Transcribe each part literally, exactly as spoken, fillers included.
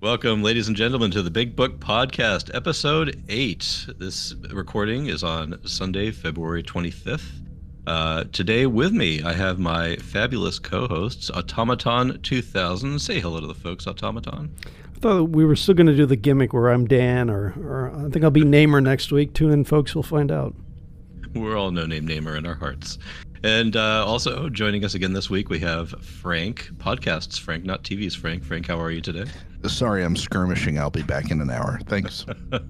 Welcome, ladies and gentlemen, to the Big Book Podcast, Episode eight. This recording is on Sunday, February twenty-fifth. Uh, today with me, I have my fabulous co-hosts, Automaton two thousand. Say hello to the folks, Automaton. I thought we were still going to do the gimmick where I'm Dan, or, or I think I'll be Namer next week. Tune in, folks, we'll find out. We're all no-name Namer in our hearts. And uh, also joining us again this week, we have Frank, podcasts Frank, not T V's Frank. Frank, how are you today? Sorry, I'm skirmishing. I'll be back in an hour. Thanks.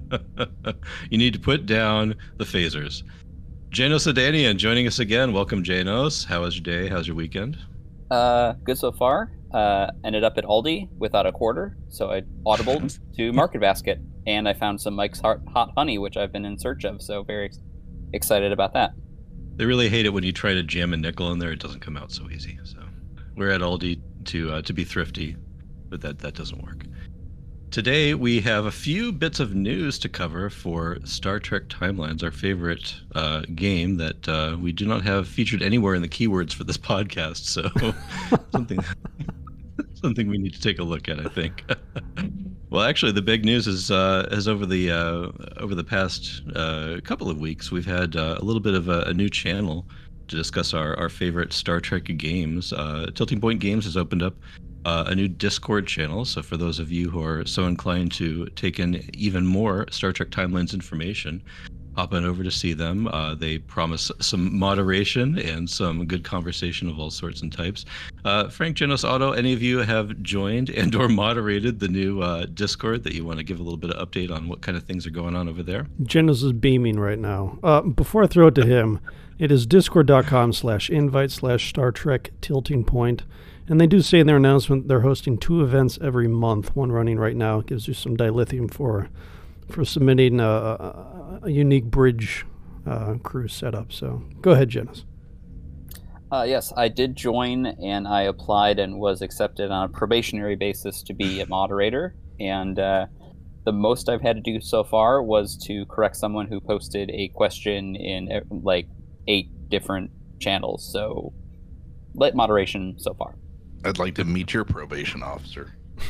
You need to put down the phasers. Janos Adanian joining us again. Welcome, Janos. How was your day? How's your weekend? Uh, good so far. Uh, ended up at Aldi without a quarter, so I audibled to Market Basket, and I found some Mike's Hot, hot Honey, which I've been in search of, so very ex- excited about that. They really hate it when you try to jam a nickel in there. It doesn't come out so easy. So we're at Aldi to uh, to be thrifty, but that, that doesn't work. Today we have a few bits of news to cover for Star Trek Timelines, our favorite uh, game that uh, we do not have featured anywhere in the keywords for this podcast. So something something we need to take a look at, I think. Well, actually, the big news is uh, is over the uh, over the past uh, couple of weeks, we've had uh, a little bit of a, a new channel to discuss our, our favorite Star Trek games. Uh, Tilting Point Games has opened up uh, a new Discord channel, so for those of you who are so inclined to take in even more Star Trek Timelines information, hop on over to see them. Uh, they promise some moderation and some good conversation of all sorts and types. Uh, Frank, Janos, Otto, any of you have joined and or moderated the new uh, Discord that you want to give a little bit of update on what kind of things are going on over there? Janos is beaming right now. Uh, before I throw it to him, it is discord.com slash invite slash Star Trek Tilting Point. And they do say in their announcement they're hosting two events every month, one running right now. It gives you some dilithium for for submitting a, a, a unique bridge uh, crew setup. So go ahead, Janos. Uh, yes, I did join, and I applied and was accepted on a probationary basis to be a moderator. And uh, the most I've had to do so far was to correct someone who posted a question in uh, like eight different channels. So light moderation so far. I'd like to meet your probation officer.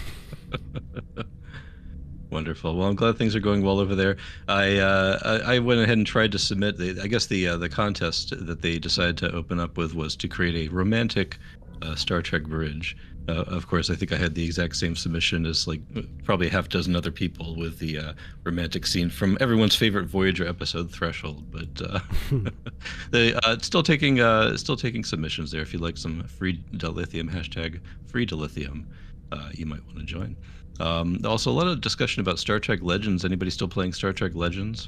Wonderful. Well, I'm glad things are going well over there. I uh, I, I went ahead and tried to submit. The, I guess the uh, the contest that they decided to open up with was to create a romantic uh, Star Trek bridge. Uh, of course, I think I had the exact same submission as like probably a half dozen other people with the uh, romantic scene from everyone's favorite Voyager episode, Threshold. But uh, they uh, still taking uh, still taking submissions there. If you'd like some free dilithium, hashtag free dilithium, uh, you might want to join. Um, also, a lot of discussion about Star Trek Legends. Anybody still playing Star Trek Legends?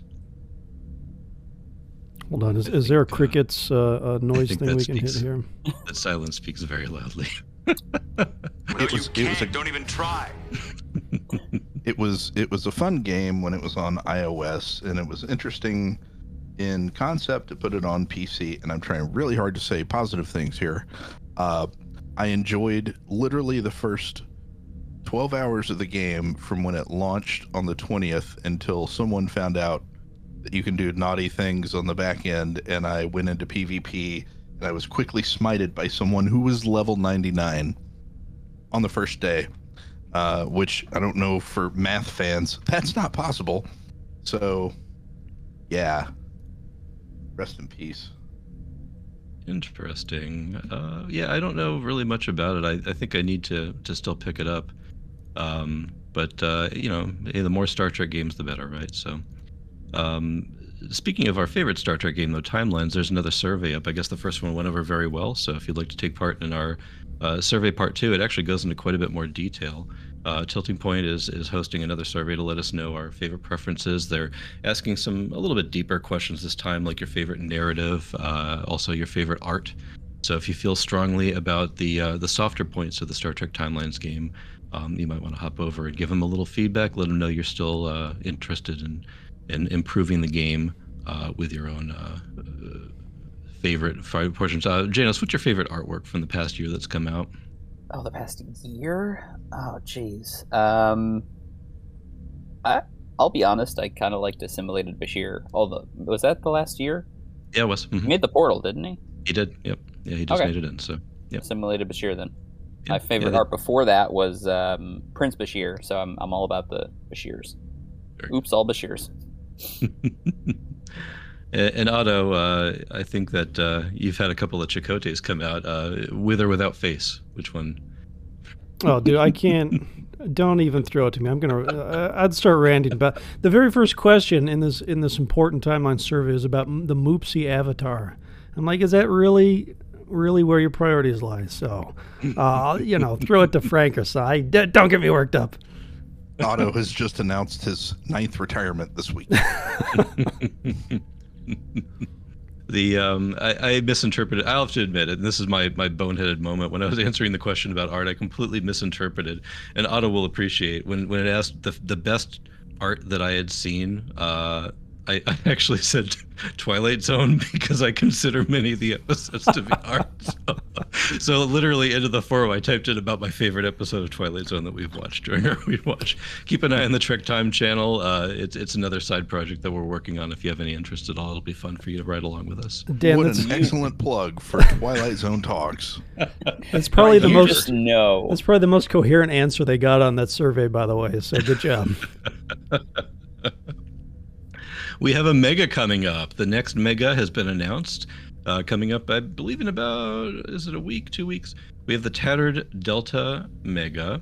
Hold on. Is, is there a crickets uh, uh, noise thing we can speaks, hit here? That silence speaks very loudly. Well, it was, you it was a, don't even try. it was it was a fun game when it was on iOS, and it was interesting in concept to put it on P C. And I'm trying really hard to say positive things here. Uh, I enjoyed literally the first twelve hours of the game from when it launched on the twentieth until someone found out that you can do naughty things on the back end, and I went into PvP, and I was quickly smited by someone who was level ninety-nine on the first day, uh, which I don't know, for math fans, that's not possible. So, yeah, rest in peace. Interesting. Uh, yeah, I don't know really much about it. I, I think I need to, to still pick it up. Um, but, uh, you know, hey, the more Star Trek games, the better, right? So, um, speaking of our favorite Star Trek game, though, Timelines, there's another survey up. I guess the first one went over very well. So if you'd like to take part in our uh, survey part two, it actually goes into quite a bit more detail. Uh, Tilting Point is is hosting another survey to let us know our favorite preferences. They're asking some a little bit deeper questions this time, like your favorite narrative, uh, also your favorite art. So if you feel strongly about the uh, the softer points of the Star Trek Timelines game, um, you might want to hop over and give them a little feedback. Let them know you're still uh, interested in in improving the game uh, with your own uh, uh, favorite portions. Uh, Janos, what's your favorite artwork from the past year that's come out? Oh, the past year? Oh, jeez. Um, I I'll be honest. I kind of liked Assimilated Bashir. Although, was that the last year? Yeah, it was. Mm-hmm. He made the portal, didn't he? He did. Yep. Yeah, he just okay. made it in. So, yep. Assimilated Bashir then. My favorite yeah, art before that was um, Prince Bashir, so I'm I'm all about the Bashirs. Oops, all Bashirs. And, and Otto, uh, I think that uh, you've had a couple of Chakotay's come out, uh, with or without face. Which one? Oh, dude, I can't. Don't even throw it to me. I'm gonna. Uh, I'd start ranting about the very first question in this in this important timeline survey is about the Moopsie avatar. I'm like, is that really, really where your priorities lie? So, uh, you know, throw it to Frank or Si. D- don't get me worked up. Otto has just announced his ninth retirement this week. The um, I, I misinterpreted. I'll have to admit it. And this is my my boneheaded moment when I was answering the question about art. I completely misinterpreted, and Otto will appreciate when when it asked the the best art that I had seen. Uh, I, I actually said Twilight Zone because I consider many of the episodes to be art. So, so literally into the forum, I typed in about my favorite episode of Twilight Zone that we've watched during our rewatch. Keep an eye on the Trek Time channel. Uh, it's it's another side project that we're working on. If you have any interest at all, it'll be fun for you to ride along with us. Dan, what that's, an excellent plug for Twilight Zone Talks. that's probably the you most. Just know. That's probably the most coherent answer they got on that survey, by the way. So good job. We have a mega coming up. The next mega has been announced. Uh, coming up, I believe, in about, is it a week, two weeks? We have the Tattered Delta Mega.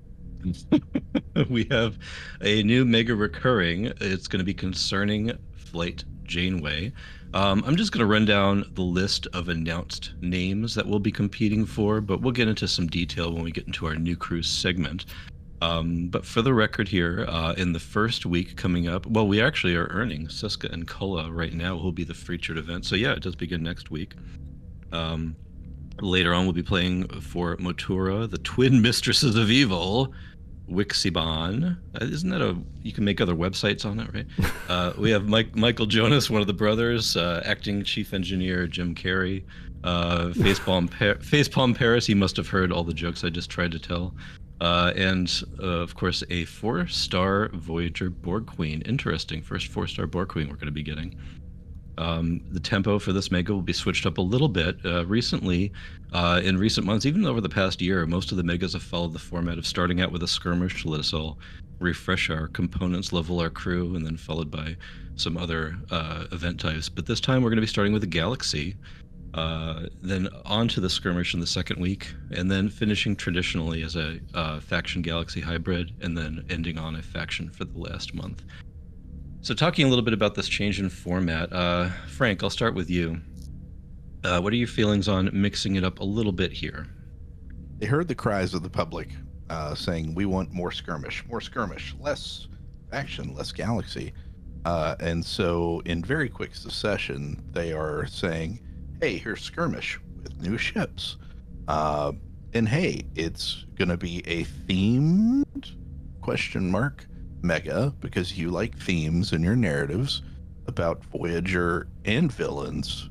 We have a new mega recurring. It's going to be concerning Flight Janeway. Um, I'm just going to run down the list of announced names that we'll be competing for, but we'll get into some detail when we get into our new cruise segment. Um, but for the record here, uh, in the first week coming up, well, we actually are earning Siska and Kulla right now, will be the featured event. So yeah, it does begin next week. Um, later on, we'll be playing for Motura, the Twin Mistresses of Evil, Wixiban. Uh, isn't that a, you can make other websites on it, right? Uh, we have Mike, Michael Jonas, one of the brothers, uh, acting chief engineer Jim Carrey, uh, Facepalm, pa- Facepalm Paris. He must have heard all the jokes I just tried to tell. Uh, and, uh, of course, a four-star Voyager Borg Queen. Interesting. First four-star Borg Queen we're going to be getting. Um, the tempo for this mega will be switched up a little bit. Uh, recently, uh, in recent months, even over the past year, most of the megas have followed the format of starting out with a skirmish to let us all refresh our components, level our crew, and then followed by some other uh, event types. But this time we're going to be starting with a galaxy. Uh, then on to the skirmish in the second week, and then finishing traditionally as a uh, faction galaxy hybrid, and then ending on a faction for the last month. So talking a little bit about this change in format, uh, Frank, I'll start with you. Uh, what are your feelings on mixing it up a little bit here? They heard the cries of the public uh, saying, we want more skirmish, more skirmish, less faction, less galaxy. Uh, and so in very quick succession, they are saying, hey, here's skirmish with new ships. Uh, and hey, it's going to be a themed question mark mega, because you like themes in your narratives about Voyager and villains.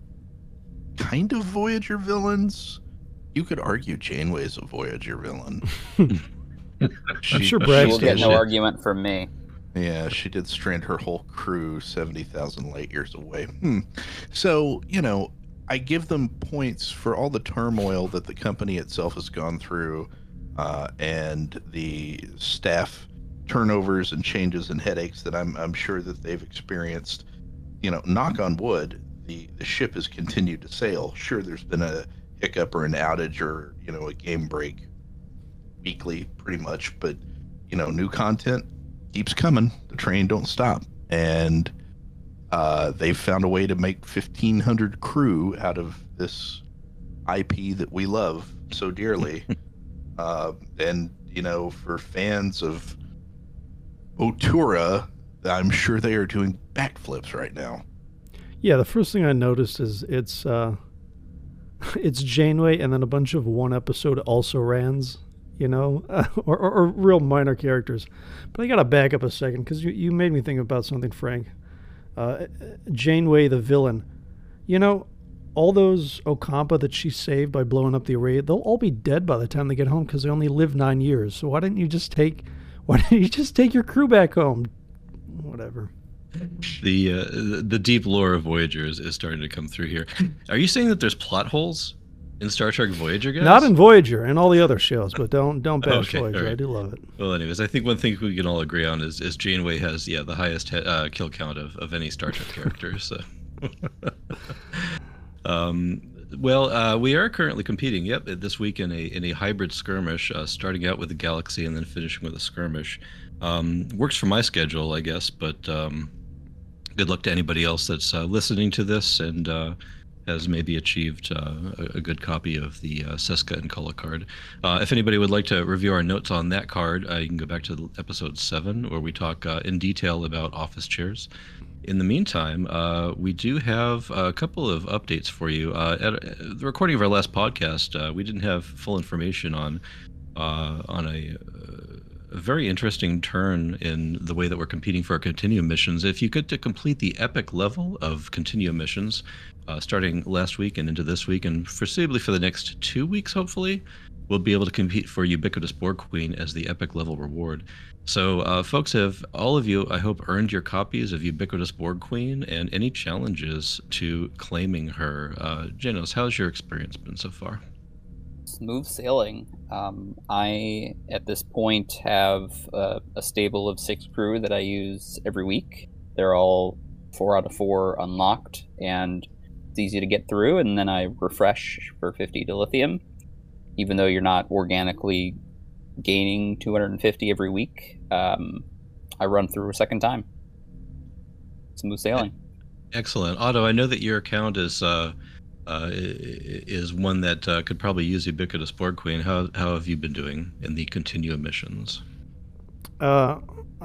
Kind of Voyager villains. You could argue Janeway's a Voyager villain. I'm sure She Brad's will get no shit. argument from me. Yeah, she did strand her whole crew seventy thousand light years away. Hmm. So, you know, I give them points for all the turmoil that the company itself has gone through, uh, and the staff turnovers and changes and headaches that I'm I'm sure that they've experienced. You know, knock on wood, the, the ship has continued to sail. Sure, there's been a hiccup or an outage or, you know, a game break weekly, pretty much, but, you know, new content keeps coming. The train don't stop. And uh, they've found a way to make fifteen hundred crew out of this I P that we love so dearly. uh, and, you know, for fans of Motura, I'm sure they are doing backflips right now. Yeah, the first thing I noticed is it's uh, it's Janeway and then a bunch of one episode also rans, you know, or, or, or real minor characters. But I got to back up a second because you, you made me think about something, Frank. Uh, Janeway, the villain. You know, all those Ocampa that she saved by blowing up the array, they'll all be dead by the time they get home because they only live nine years. So why didn't you just take, why didn't you just take your crew back home? Whatever. The uh, the deep lore of Voyager is, is starting to come through here. Are you saying that there's plot holes In Star Trek Voyager, guys? Not in Voyager and all the other shows, but don't don't bash Okay, Voyager. all right. I do love it. Well, anyways, I think one thing we can all agree on is, is Janeway has, yeah, the highest uh, kill count of, of any Star Trek character. So, um, well, uh, we are currently competing. Yep, this week in a in a hybrid skirmish, uh, starting out with a Galaxy and then finishing with a skirmish. Um, works for my schedule, I guess, but um, good luck to anybody else that's uh, listening to this and uh, has maybe achieved uh, a, a good copy of the uh, Seska and Kulla card. Uh, if anybody would like to review our notes on that card, uh, you can go back to episode seven, where we talk uh, in detail about office chairs. In the meantime, uh, we do have a couple of updates for you. Uh, at the recording of our last podcast, uh, we didn't have full information on uh, on a, a very interesting turn in the way that we're competing for our Continuum missions. If you get to complete the epic level of Continuum missions, uh, starting last week and into this week, and foreseeably for the next two weeks, hopefully, we'll be able to compete for Ubiquitous Borg Queen as the epic level reward. So, uh, folks, have all of you, I hope, earned your copies of Ubiquitous Borg Queen and any challenges to claiming her? Uh, Janos, how's your experience been so far? Smooth sailing. Um, I, at this point, have uh, a stable of six crew that I use every week. They're all four out of four unlocked, and it's easy to get through, and then I refresh for fifty dilithium. Even though you're not organically gaining two hundred fifty every week, um, I run through a second time. Smooth sailing. Excellent. Otto, I know that your account is uh, uh, is one that uh, could probably use Ubiquitous Borg Queen. How how have you been doing in the Continuum missions? Uh,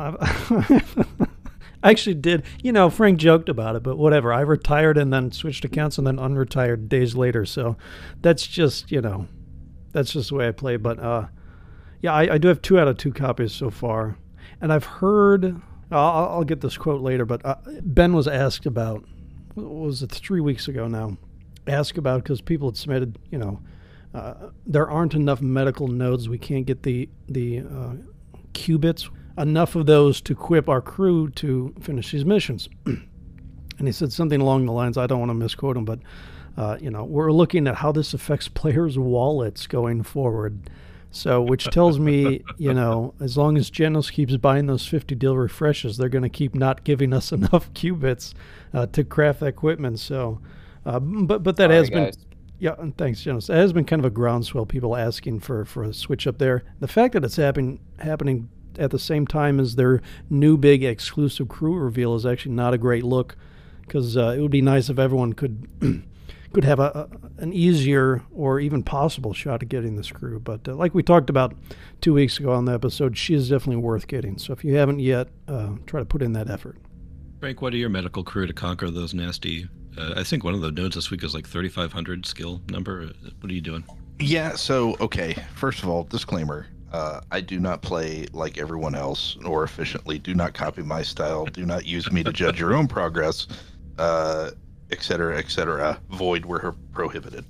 I've I actually did. You know, Frank joked about it, but whatever. I retired and then switched accounts and then unretired days later. So that's just, you know, that's just the way I play. But uh, yeah, I, I do have two out of two copies so far. And I've heard, I'll, I'll get this quote later, but uh, Ben was asked about, what was it, three weeks ago now, asked about, because people had submitted, you know, uh, there aren't enough medical nodes. We can't get the, the uh, qubits, enough of those to equip our crew to finish these missions. And he said something along the lines, I don't want to misquote him, but Uh, you know, we're looking at how this affects players' wallets going forward. So, which tells me, you know, as long as Genos keeps buying those fifty dil refreshes, they're going to keep not giving us enough qubits uh, to craft that equipment. So, uh, but but that Sorry, has guys. been, yeah, and thanks, Genos. That has been kind of a groundswell, people asking for, for a switch up there. The fact that it's happening happening at the same time as their new big exclusive crew reveal is actually not a great look, because uh, it would be nice if everyone could could have a, a an easier or even possible shot at getting this crew. But uh, like we talked about two weeks ago on the episode, she is definitely worth getting. So if you haven't yet, uh, try to put in that effort. Frank, what are your medical crew to conquer those nasty? Uh, I think one of the nodes this week is like thirty-five hundred skill number. What are you doing? Yeah, so, okay, first of all, disclaimer. Uh, I do not play like everyone else or efficiently. Do not copy my style. Do not use me to judge your own progress. Uh, et cetera, et cetera. Void where prohibited.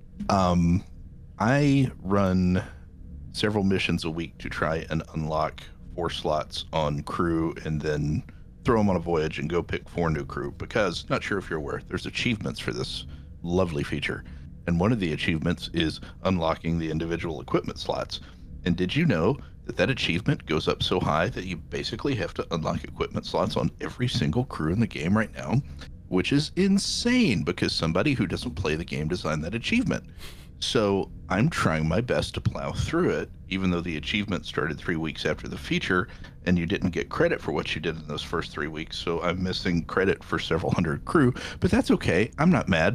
Um, I run several missions a week to try and unlock four slots on crew and then throw them on a voyage and go pick four new crew, because, not sure if you're aware, there's achievements for this lovely feature. And one of the achievements is unlocking the individual equipment slots. And did you know that that achievement goes up so high that you basically have to unlock equipment slots on every single crew in the game right now? Which is insane, because somebody who doesn't play the game designed that achievement. So I'm trying my best to plow through it, even though the achievement started three weeks after the feature, and you didn't get credit for what you did in those first three weeks. So I'm missing credit for several hundred crew, but that's okay. I'm not mad.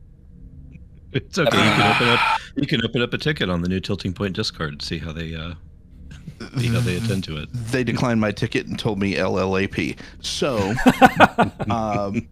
It's okay. You can open up. You can open up a ticket on the new Tilting Point Discord and see how they uh, see how they attend to it. They declined my ticket and told me L L A P. So, um,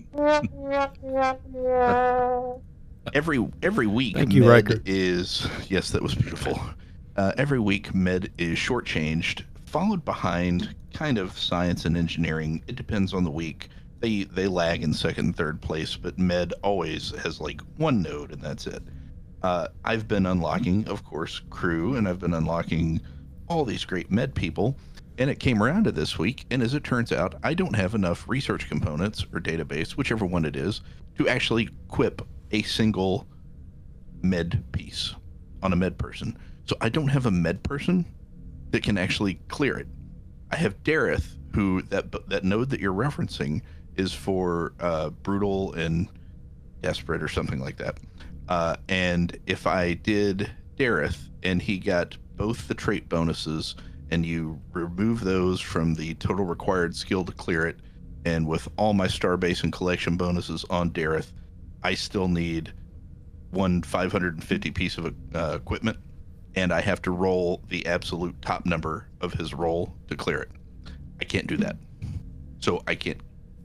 every every week, Thank you, Med Riker. is yes, that was beautiful. Uh, every week, Med is shortchanged, followed behind kind of science and engineering. It depends on the week. They they lag in second and third place, but Med always has like one node and that's it. Uh, I've been unlocking, of course, crew, and I've been unlocking all these great Med people, and it came around to this week, and as it turns out, I don't have enough research components or database, whichever one it is, to actually equip a single med piece on a med person. So I don't have a med person that can actually clear it. I have Dareth, who that that node that you're referencing is for uh, brutal and desperate or something like that. Uh, and if I did Dareth and he got both the trait bonuses, and you remove those from the total required skill to clear it, and with all my starbase and collection bonuses on Dareth, I still need one five hundred fifty piece of uh, equipment, and I have to roll the absolute top number of his roll to clear it. I can't do that. So I can't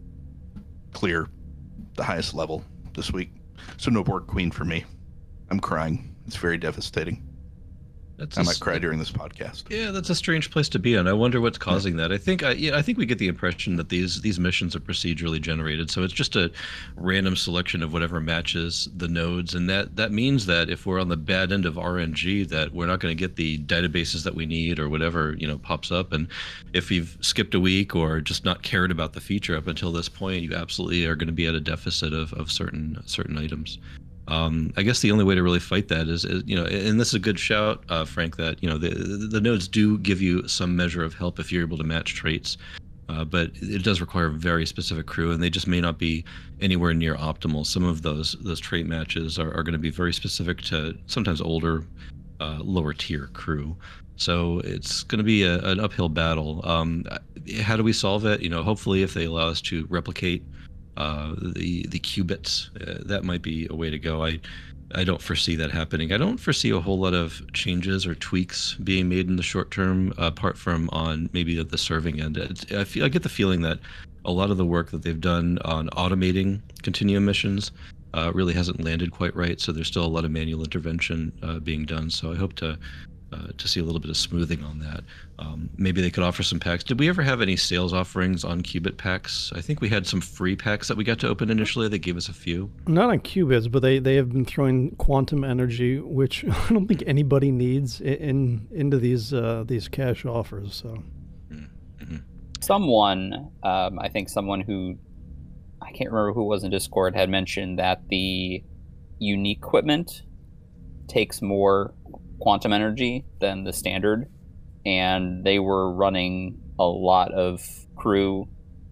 clear the highest level this week. So no Borg Queen for me. I'm crying. It's very devastating. That's I a might s- cry during this podcast. Yeah, that's a strange place to be in. I wonder what's causing that. I think I, yeah, I think we get the impression that these these missions are procedurally generated, so it's just a random selection of whatever matches the nodes, and that that means that if we're on the bad end of R N G, that we're not going to get the databases that we need or whatever you know pops up. And if you've skipped a week or just not cared about the feature up until this point, you absolutely are going to be at a deficit of of certain certain items. Um, I guess the only way to really fight that is, is, you know, and this is a good shout, uh, Frank, that, you know, the, the nodes do give you some measure of help if you're able to match traits, uh, but it does require a very specific crew, and they just may not be anywhere near optimal. Some of those those trait matches are, are going to be very specific to sometimes older, uh, lower tier crew. So it's going to be a, an uphill battle. Um, how do we solve it? You know, hopefully if they allow us to replicate Uh, the the qubits, uh, that might be a way to go. I I don't foresee that happening. I don't foresee a whole lot of changes or tweaks being made in the short term, uh, apart from on maybe at the serving end. It's, I feel I get the feeling that a lot of the work that they've done on automating continuum missions uh, really hasn't landed quite right. So there's still a lot of manual intervention uh, being done. So I hope to. Uh, to see a little bit of smoothing on that. Um, maybe they could offer some packs. Did we ever have any sales offerings on qubit packs? I think we had some free packs that we got to open initially. They gave us a few. Not on qubits, but they, they have been throwing quantum energy, which I don't think anybody needs, in into these uh, these cash offers. So, mm-hmm. Someone, um, I think someone who, I can't remember who it was in Discord, had mentioned that the unique equipment takes more quantum energy than the standard, and they were running a lot of crew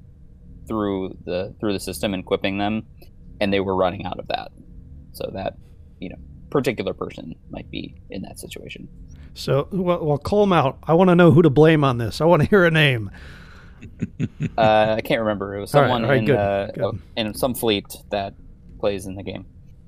through the through the system and equipping them, and they were running out of that. So that, you know, particular person might be in that situation. So well, well call them out. I want to know who to blame on this. I want to hear a name. uh, I can't remember. It was All right, someone all right, in good, uh, good. in some fleet that plays in the game.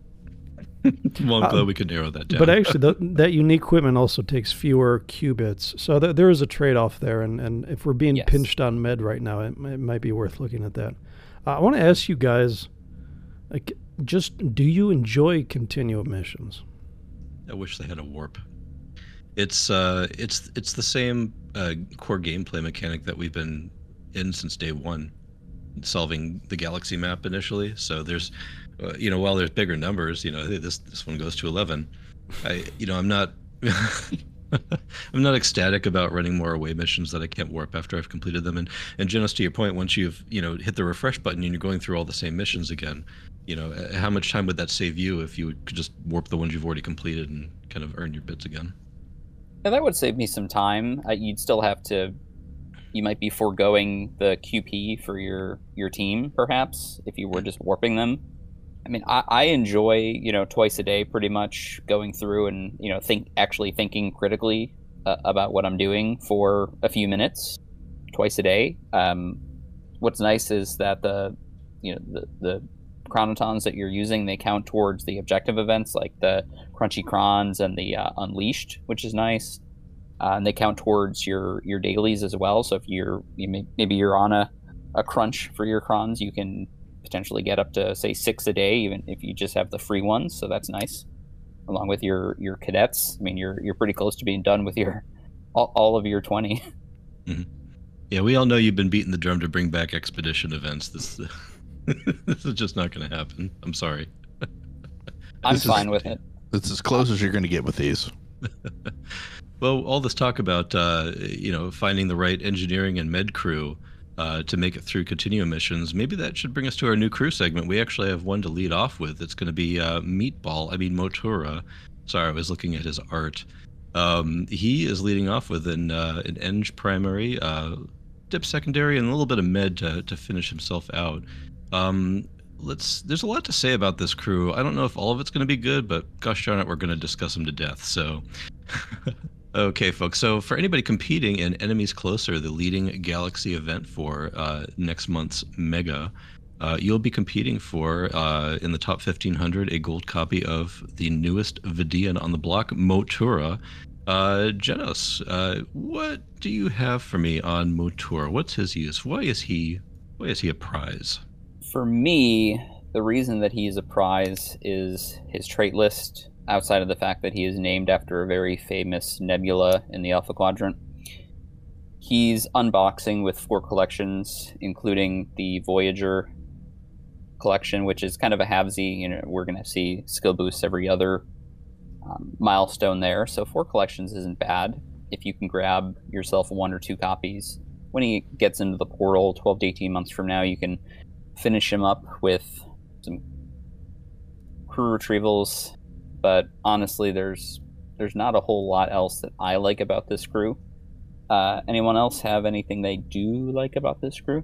Well, I'm glad Um, we could narrow that down. But actually, the, that unique equipment also takes fewer qubits. So th- there is a trade-off there. And, and if we're being Yes. pinched on med right now, it, it might be worth looking at that. Uh, I want to ask you guys, like, just do you enjoy continuum missions? I wish they had a warp. It's uh, it's it's the same uh, core gameplay mechanic that we've been in since day one, solving the galaxy map initially. So there's, uh, you know, while there's bigger numbers, you know, hey, this this one goes to eleven. I, you know, I'm not, I'm not ecstatic about running more away missions that I can't warp after I've completed them. And and Jonas, to your point, once you've you know hit the refresh button and you're going through all the same missions again, you know, how much time would that save you if you could just warp the ones you've already completed and kind of earn your bits again? Yeah, that would save me some time. Uh, you'd still have to. You might be foregoing the Q P for your your team, perhaps, if you were just warping them. I mean, I, I enjoy, you know, twice a day pretty much going through and, you know, think actually thinking critically uh, about what I'm doing for a few minutes twice a day. Um, what's nice is that the, you know, the, the chronotons that you're using, they count towards the objective events like the Crunchy Crons and the uh, Unleashed, which is nice. Uh, and they count towards your, your dailies as well. So if you're, you may, maybe you're on a, a crunch for your crons, you can potentially get up to say six a day, even if you just have the free ones. So that's nice. Along with your, your cadets, I mean, you're you're pretty close to being done with your all, all of your twenty. Mm-hmm. Yeah, we all know you've been beating the drum to bring back expedition events. This this is just not going to happen. I'm sorry. I'm This is- fine with it. It's as close as you're going to get with these. Well, all this talk about uh, you know finding the right engineering and med crew, uh, to make it through continuum missions. Maybe that should bring us to our new crew segment. We actually have one to lead off with. It's going to be uh, Meatball, I mean Motura. Sorry, I was looking at his art. Um, he is leading off with an, uh, an Eng primary, uh, dip secondary, and a little bit of med to, to finish himself out. Um, let's. There's a lot to say about this crew. I don't know if all of it's going to be good, but gosh darn it, we're going to discuss them to death. So, okay, folks. So for anybody competing in Enemies Closer, the leading Galaxy event for uh, next month's Mega, uh, you'll be competing for, uh, in the top fifteen hundred, a gold copy of the newest Vidian on the block, Motura. Uh, Genos, uh, what do you have for me on Motura? What's his use? Why is he, why is he a prize? For me, the reason that he's a prize is his trait list, outside of the fact that he is named after a very famous nebula in the Alpha Quadrant. He's unboxing with four collections, including the Voyager collection, which is kind of a halvesy. You know, we're going to see skill boosts every other um, milestone there. So four collections isn't bad if you can grab yourself one or two copies. When he gets into the portal twelve to eighteen months from now, you can finish him up with some crew retrievals. But honestly, there's there's not a whole lot else that I like about this crew. Uh, anyone else have anything they do like about this crew?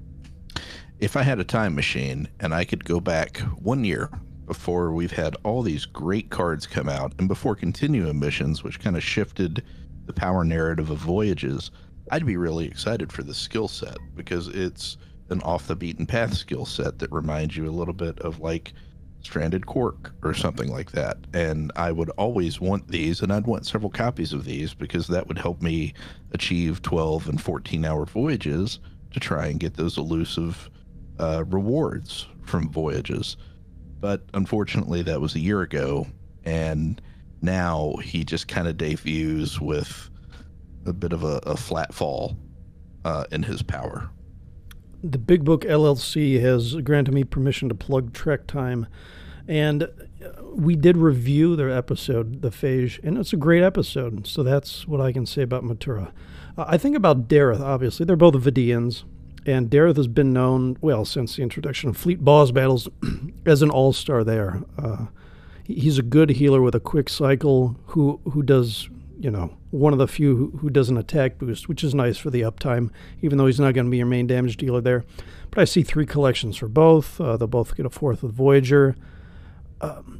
If I had a time machine and I could go back one year before we've had all these great cards come out and before continuum missions, which kind of shifted the power narrative of Voyages, I'd be really excited for the skill set, because it's an off the beaten path skill set that reminds you a little bit of like Stranded Quark or something like that. And I would always want these, and I'd want several copies of these, because that would help me achieve twelve and fourteen hour voyages to try and get those elusive uh, rewards from Voyages. But unfortunately, that was a year ago, and now he just kind of debuts with a bit of a, a flat fall uh, in his power. The Big Book L L C has granted me permission to plug Trek Time, and we did review their episode, The Phage, and it's a great episode, so that's what I can say about Motura. Uh, I think about Dareth, obviously. They're both Vidians, and Dareth has been known, well, since the introduction of Fleet Boss Battles, as an all-star there. Uh, he's a good healer with a quick cycle who, who does, you know, one of the few who, who does an attack boost, which is nice for the uptime, even though he's not going to be your main damage dealer there. But I see three collections for both. Uh, they'll both get a fourth with Voyager. Um,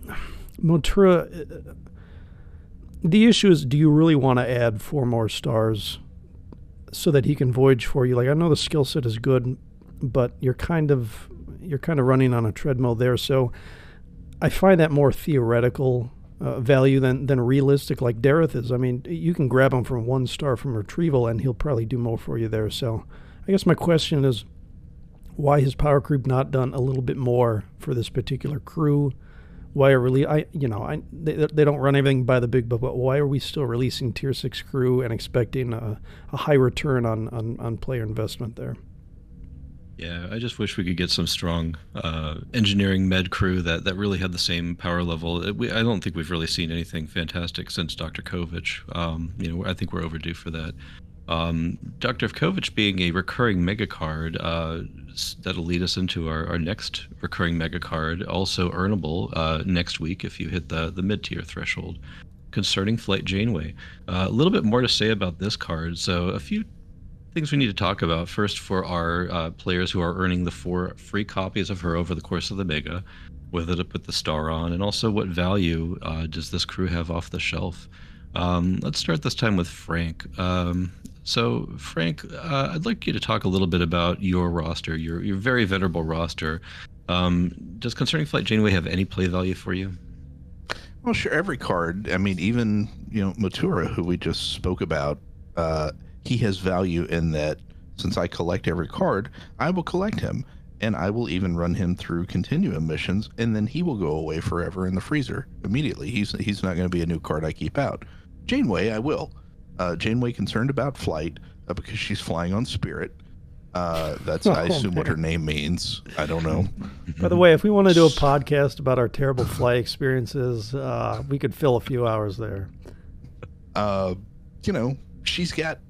Motura, uh, the issue is, do you really want to add four more stars so that he can voyage for you? Like, I know the skill set is good, but you're kind of you're kind of running on a treadmill there. So I find that more theoretical Uh, value than than realistic, like Dareth is. I mean, you can grab him from one star from retrieval and he'll probably do more for you there. So I guess my question is, why has Power Creep not done a little bit more for this particular crew? Why are really I you know I they, they don't run everything by the big book, but why are we still releasing tier six crew and expecting a, a high return on, on on player investment there? Yeah, I just wish we could get some strong uh, engineering med crew that, that really had the same power level. It, we, I don't think we've really seen anything fantastic since Doctor Kovich. Um, you know, I think we're overdue for that. Um, Doctor Kovich being a recurring mega card, uh, that'll lead us into our, our next recurring mega card, also earnable uh, next week if you hit the, the mid-tier threshold, concerning Flight Janeway. Uh, a little bit more to say about this card. So a few things we need to talk about. First, for our uh, players who are earning the four free copies of her over the course of the Mega, whether to put the star on, and also what value uh, does this crew have off the shelf. Um, let's start this time with Frank. Um, so, Frank, uh, I'd like you to talk a little bit about your roster, your your very venerable roster. Um, does Concerning Flight Janeway have any play value for you? Well, sure. Every card, I mean, even, you know, Motura, who we just spoke about, uh, he has value in that since I collect every card, I will collect him, and I will even run him through continuum missions, and then he will go away forever in the freezer immediately. He's he's not going to be a new card I keep out. Janeway, I will. Uh, Janeway concerned about flight uh, because she's flying on Spirit. Uh, that's oh, I assume man. what her name means. I don't know. By the way, if we want to do a podcast about our terrible flight experiences, uh, we could fill a few hours there. Uh, you know, she's got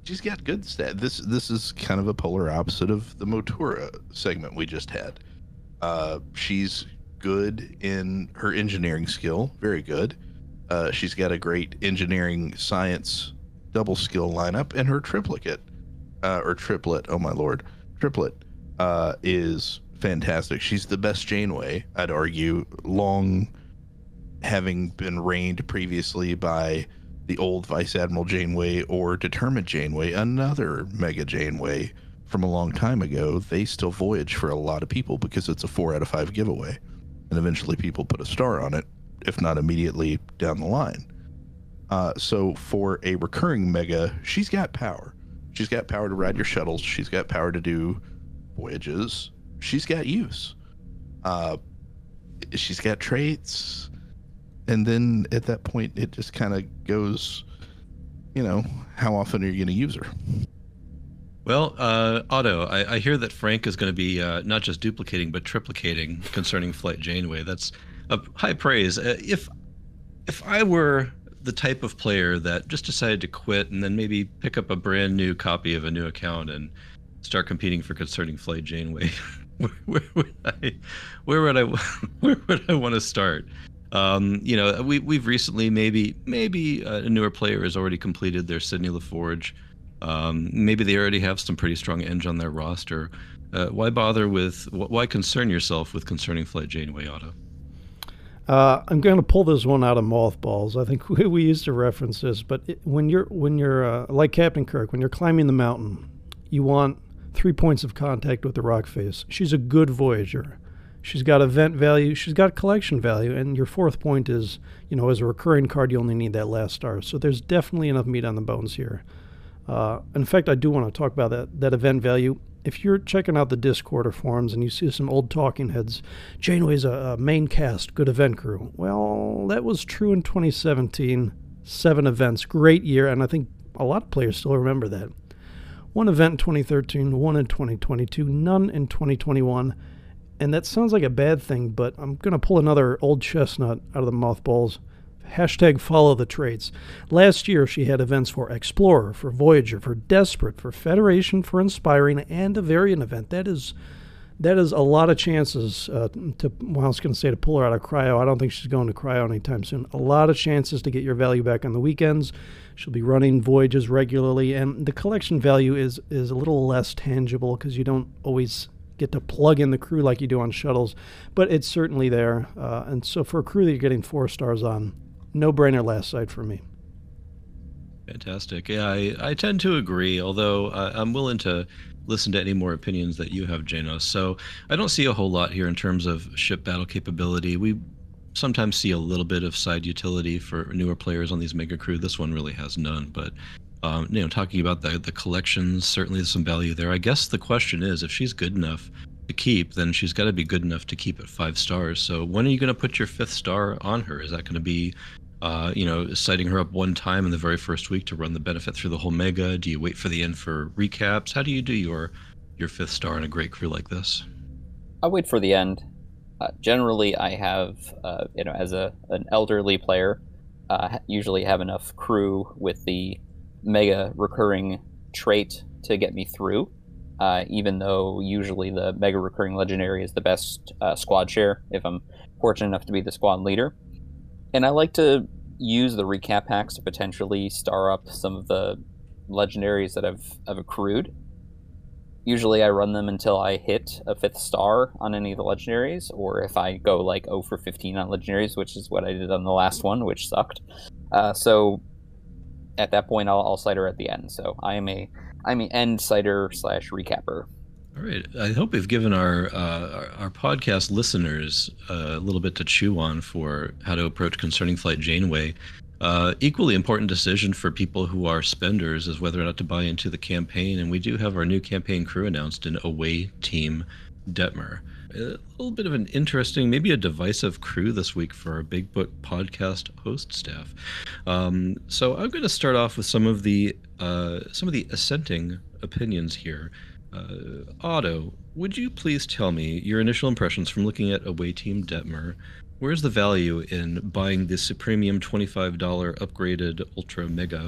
she's got good stat. This this is kind of a polar opposite of the Motura segment we just had. Uh, she's good in her engineering skill, very good. Uh, she's got a great engineering science double skill lineup, and her triplicate, uh, or triplet, oh my lord, triplet, uh, is fantastic. She's the best Janeway, I'd argue, long having been reigned previously by the old Vice Admiral Janeway or Determined Janeway, another Mega Janeway from a long time ago. They still voyage for a lot of people because it's a four out of five giveaway. And eventually people put a star on it, if not immediately down the line. Uh, so for a recurring Mega, she's got power. She's got power to ride your shuttles. She's got power to do voyages. She's got use. Uh, she's got traits. And then at that point, it just kind of goes, you know, how often are you going to use her? Well, uh, Otto, I, I hear that Frank is going to be uh, not just duplicating, but triplicating concerning Flight Janeway. That's a high praise. Uh, if if I were the type of player that just decided to quit and then maybe pick up a brand new copy of a new account and start competing for concerning Flight Janeway, where, where would I, where would I, where would I want to start? Um, you know, we we've recently maybe maybe a newer player has already completed their Sydney LaForge. Um, maybe they already have some pretty strong Eng on their roster. Uh, why bother with? Why concern yourself with concerning Flight Janeway, Otto? Uh, I'm going to pull this one out of mothballs. I think we, we used to reference this, but it, when you're when you're uh, like Captain Kirk, when you're climbing the mountain, you want three points of contact with the rock face. She's a good Voyager. She's got event value. She's got collection value. And your fourth point is, you know, as a recurring card, you only need that last star. So there's definitely enough meat on the bones here. Uh, in fact, I do want to talk about that, that event value. If you're checking out the Discord or forums and you see some old talking heads, Janeway's a, a main cast, good event crew. Well, that was true in twenty seventeen. Seven events, great year, and I think a lot of players still remember that. One event in twenty thirteen, one in twenty twenty-two, none in twenty twenty-one. And that sounds like a bad thing, but I'm going to pull another old chestnut out of the mothballs. Hashtag follow the traits. Last year, she had events for Explorer, for Voyager, for Desperate, for Federation, for Inspiring, and a variant event. That is that is a lot of chances uh, to, well, I was going to say to pull her out of cryo. I don't think she's going to cryo anytime soon. A lot of chances to get your value back on the weekends. She'll be running voyages regularly, and the collection value is, is a little less tangible because you don't always get to plug in the crew like you do on shuttles, but it's certainly there. Uh, and so for a crew that you're getting four stars on, no-brainer last sight for me. Fantastic. Yeah, I, I tend to agree, although uh, I'm willing to listen to any more opinions that you have, Janos. So I don't see a whole lot here in terms of ship battle capability. We sometimes see a little bit of side utility for newer players on these mega crew. This one really has none, but um, you know, talking about the, the collections, certainly there's some value there. I guess the question is, if she's good enough to keep, then she's got to be good enough to keep at five stars. So when are you going to put your fifth star on her? Is that going to be Uh, you know, citing her up one time in the very first week to run the benefit through the whole mega? Do you wait for the end for recaps? How do you do your your fifth star in a great crew like this? I wait for the end. Uh, generally, I have, uh, you know, as a an elderly player, uh, usually have enough crew with the mega recurring trait to get me through. Uh, even though usually the mega recurring legendary is the best uh, squad share if I'm fortunate enough to be the squad leader. And I like to use the recap packs to potentially star up some of the legendaries that I've, I've accrued. Usually I run them until I hit a fifth star on any of the legendaries, or if I go like zero for fifteen on legendaries, which is what I did on the last one, which sucked. Uh, so at that point, I'll, I'll cider at the end. So I am a I'm an end cider slash recapper. All right. I hope we've given our, uh, our our podcast listeners uh, a little bit to chew on for how to approach concerning Flight Janeway. Uh, equally important decision for people who are spenders is whether or not to buy into the campaign, and we do have our new campaign crew announced in Away Team Detmer. A little bit of an interesting, maybe a divisive crew this week for our Big Book podcast host staff. Um, so I'm going to start off with some of the uh, some of the assenting opinions here. Uh, Otto, would you please tell me your initial impressions from looking at Away Team Detmer? Where's the value in buying this premium twenty-five dollars upgraded Ultra Mega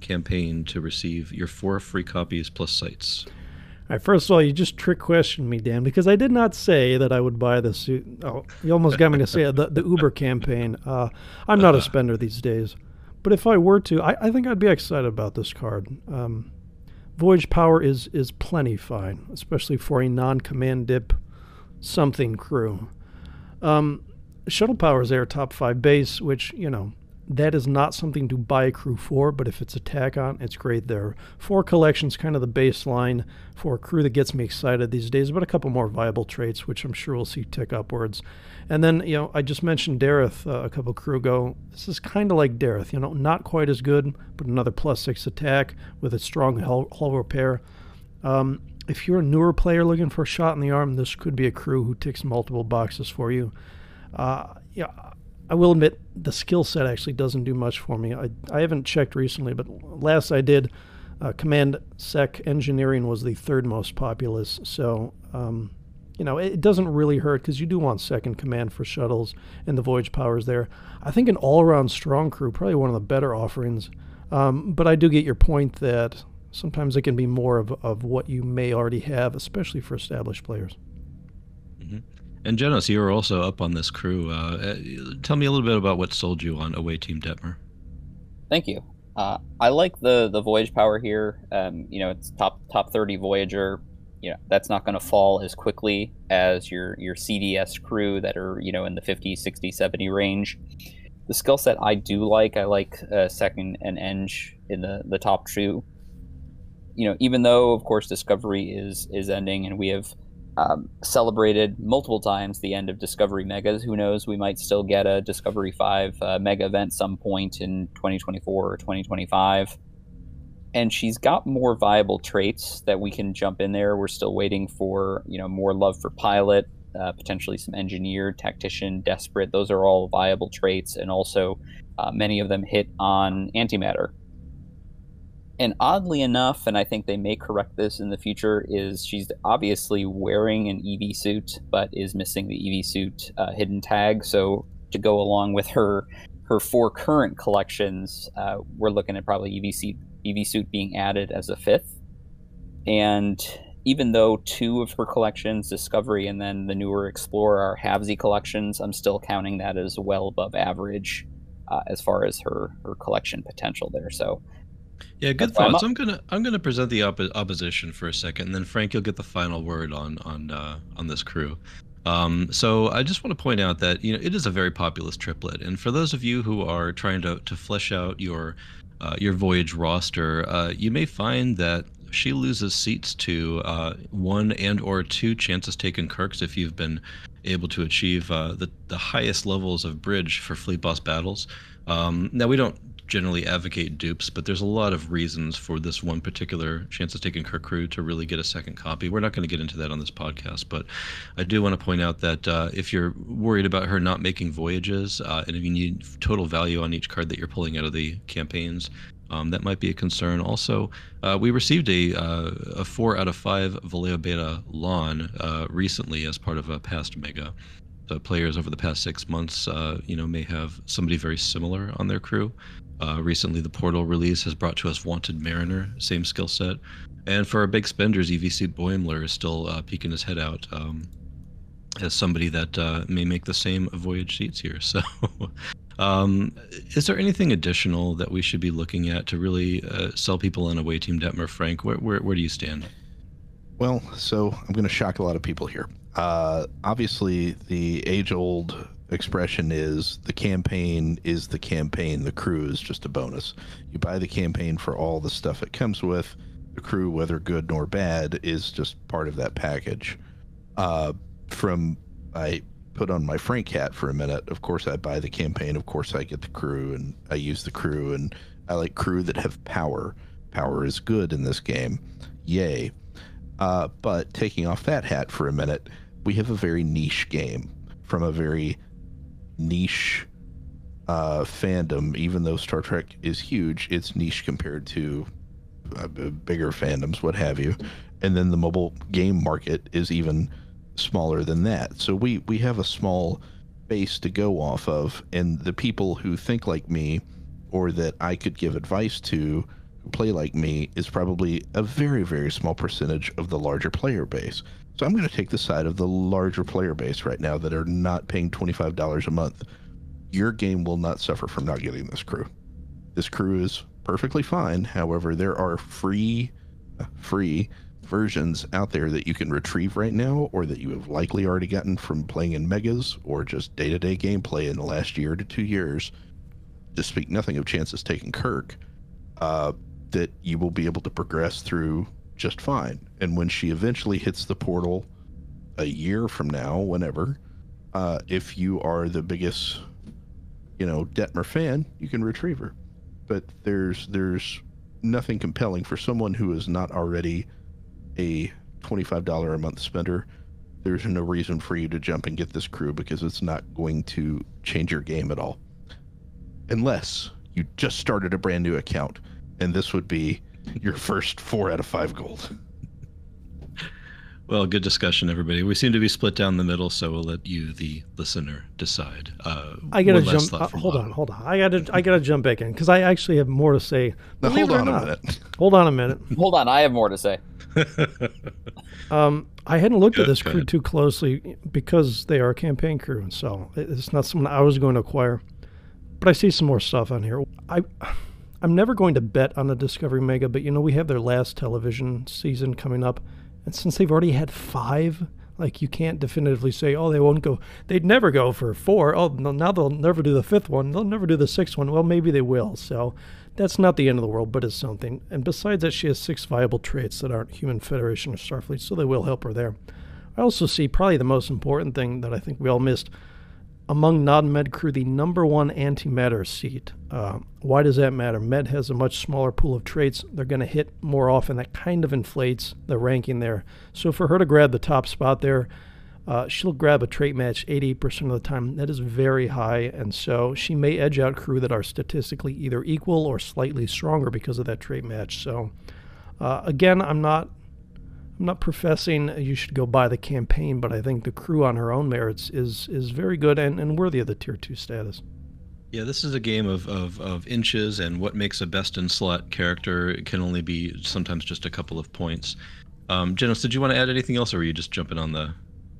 campaign to receive your four free copies plus sites. All right, first of all, you just trick questioned me, Dan, because I did not say that I would buy the suit. Oh, you almost got me to say it, the, the Uber campaign. Uh, I'm not a spender these days. But if I were to, I, I think I'd be excited about this card. Um, Voyage Power is, is plenty fine, especially for a non-command dip something crew. Um, Shuttle Power is their top five base, which, you know, that is not something to buy a crew for, but if it's attack on, it's great there. Four collections, kind of the baseline for a crew that gets me excited these days, but a couple more viable traits, which I'm sure we'll see tick upwards. And then, you know, I just mentioned Dareth uh, a couple crew ago. This is kind of like Dareth, you know, not quite as good, but another plus six attack with a strong hull, hull repair. Um, if you're a newer player looking for a shot in the arm, this could be a crew who ticks multiple boxes for you. Uh, yeah. I will admit the skill set actually doesn't do much for me. I, I haven't checked recently, but last I did, uh, Command Sec Engineering was the third most populous. So, um, you know, it, it doesn't really hurt because you do want second command for shuttles and the Voyage Powers there. I think an all-around strong crew, probably one of the better offerings. Um, but I do get your point that sometimes it can be more of, of what you may already have, especially for established players. Mm-hmm. And Genos, you were also up on this crew. Uh, tell me a little bit about what sold you on Away Team Detmer. Thank you. Uh, I like the the Voyage Power here. Um, you know, it's top top thirty Voyager. You know, that's not going to fall as quickly as your your C D S crew that are, you know, in the fifty, sixty, seventy range. The skill set I do like. I like uh, second and Eng in the the top two. You know, even though of course Discovery is is ending and we have Um, celebrated multiple times the end of Discovery Megas. Who knows? We might still get a Discovery five uh, Mega event some point in twenty twenty-four or twenty twenty-five. And she's got more viable traits that we can jump in there. We're still waiting for, you know, more love for pilot, uh, potentially some engineer, tactician, desperate. Those are all viable traits, and also uh, many of them hit on antimatter. And oddly enough, and I think they may correct this in the future, is she's obviously wearing an E V suit, but is missing the E V suit uh, hidden tag. So to go along with her her four current collections, uh, we're looking at probably E V suit, E V suit being added as a fifth. And even though two of her collections, Discovery and then the newer Explorer, are halvesy collections, I'm still counting that as well above average uh, as far as her her collection potential there. So. Yeah, good thoughts. I'm, I'm gonna I'm gonna present the op- opposition for a second, and then Frank, you'll get the final word on on uh, on this crew. Um, so I just want to point out that, you know, it is a very populous triplet, and for those of you who are trying to to flesh out your uh, your Voyage roster, uh, you may find that she loses seats to uh, one and or two chances taken Kirks if you've been able to achieve uh, the the highest levels of bridge for fleet boss battles. Um, now we don't generally advocate dupes, but there's a lot of reasons for this one particular Chances Taken Kirk crew to really get a second copy. We're not going to get into that on this podcast, but I do want to point out that uh, if you're worried about her not making voyages, uh, and if you need total value on each card that you're pulling out of the campaigns, um, that might be a concern. Also, uh, we received a uh, a four out of five Valeo Beta Lawn uh, recently as part of a past Mega. So players over the past six months, uh, you know, may have somebody very similar on their crew. Uh, recently, the Portal release has brought to us Wanted Mariner, same skill set. And for our big spenders, E V Suit Boimler is still uh, peeking his head out um, as somebody that uh, may make the same voyage seats here. So um, is there anything additional that we should be looking at to really uh, sell people on Away Team Detmer? Frank, where, where, where do you stand? Well, so I'm going to shock a lot of people here. Uh, obviously, the age-old expression is the campaign is the campaign. The crew is just a bonus. You buy the campaign for all the stuff it comes with. The crew, whether good nor bad, is just part of that package. Uh, from I put on my Frank hat for a minute. Of course, I buy the campaign. Of course, I get the crew, and I use the crew, and I like crew that have power. Power is good in this game. Yay. Uh, but taking off that hat for a minute, we have a very niche game from a very niche uh, fandom. Even though Star Trek is huge, it's niche compared to uh, bigger fandoms, what have you. And then the mobile game market is even smaller than that. So we, we have a small base to go off of, and the people who think like me or that I could give advice to who play like me is probably a very, very small percentage of the larger player base. So I'm going to take the side of the larger player base right now that are not paying twenty-five dollars a month. Your game will not suffer from not getting this crew. This crew is perfectly fine. However, there are free, free versions out there that you can retrieve right now, or that you have likely already gotten from playing in megas or just day-to-day gameplay in the last year to two years, to speak nothing of Chances Taken Kirk, uh, that you will be able to progress through just fine. And when she eventually hits the portal a year from now, whenever, uh, if you are the biggest, you know, Detmer fan, you can retrieve her. But there's there's nothing compelling for someone who is not already a twenty-five dollars a month spender. There's no reason for you to jump and get this crew, because it's not going to change your game at all. Unless you just started a brand new account, and this would be your first four out of five gold. Well, good discussion, everybody. We seem to be split down the middle, so we'll let you, the listener, decide. Uh, I gotta jump. Uh, hold on, hold on. I gotta, I gotta jump back in because I actually have more to say. Now, hold on a minute. Hold on a minute. Hold on, I have more to say. um, I hadn't looked Go- at this go crew ahead. too closely because they are a campaign crew, and so it's not something I was going to acquire. But I see some more stuff on here. I, I'm never going to bet on the Discovery Mega, but you know we have their last television season coming up. And since they've already had five, like you can't definitively say, oh, they won't go. They'd never go for four. Oh, no, now they'll never do the fifth one. They'll never do the sixth one. Well, maybe they will. So that's not the end of the world, but it's something. And besides that, she has six viable traits that aren't Human Federation or Starfleet, so they will help her there. I also see probably the most important thing that I think we all missed. Among non-med crew, the number one antimatter seat. Uh, why does that matter? Med has a much smaller pool of traits. They're going to hit more often. That kind of inflates the ranking there. So for her to grab the top spot there, uh, she'll grab a trait match eighty-eight percent of the time. That is very high, and so she may edge out crew that are statistically either equal or slightly stronger because of that trait match. So uh, again, I'm not I'm not professing you should go buy the campaign, but I think the crew on her own merits is is very good and, and worthy of the tier two status. Yeah, this is a game of, of, of inches, and what makes a best in slot character can only be sometimes just a couple of points. Um, Genos, did you want to add anything else, or were you just jumping on the?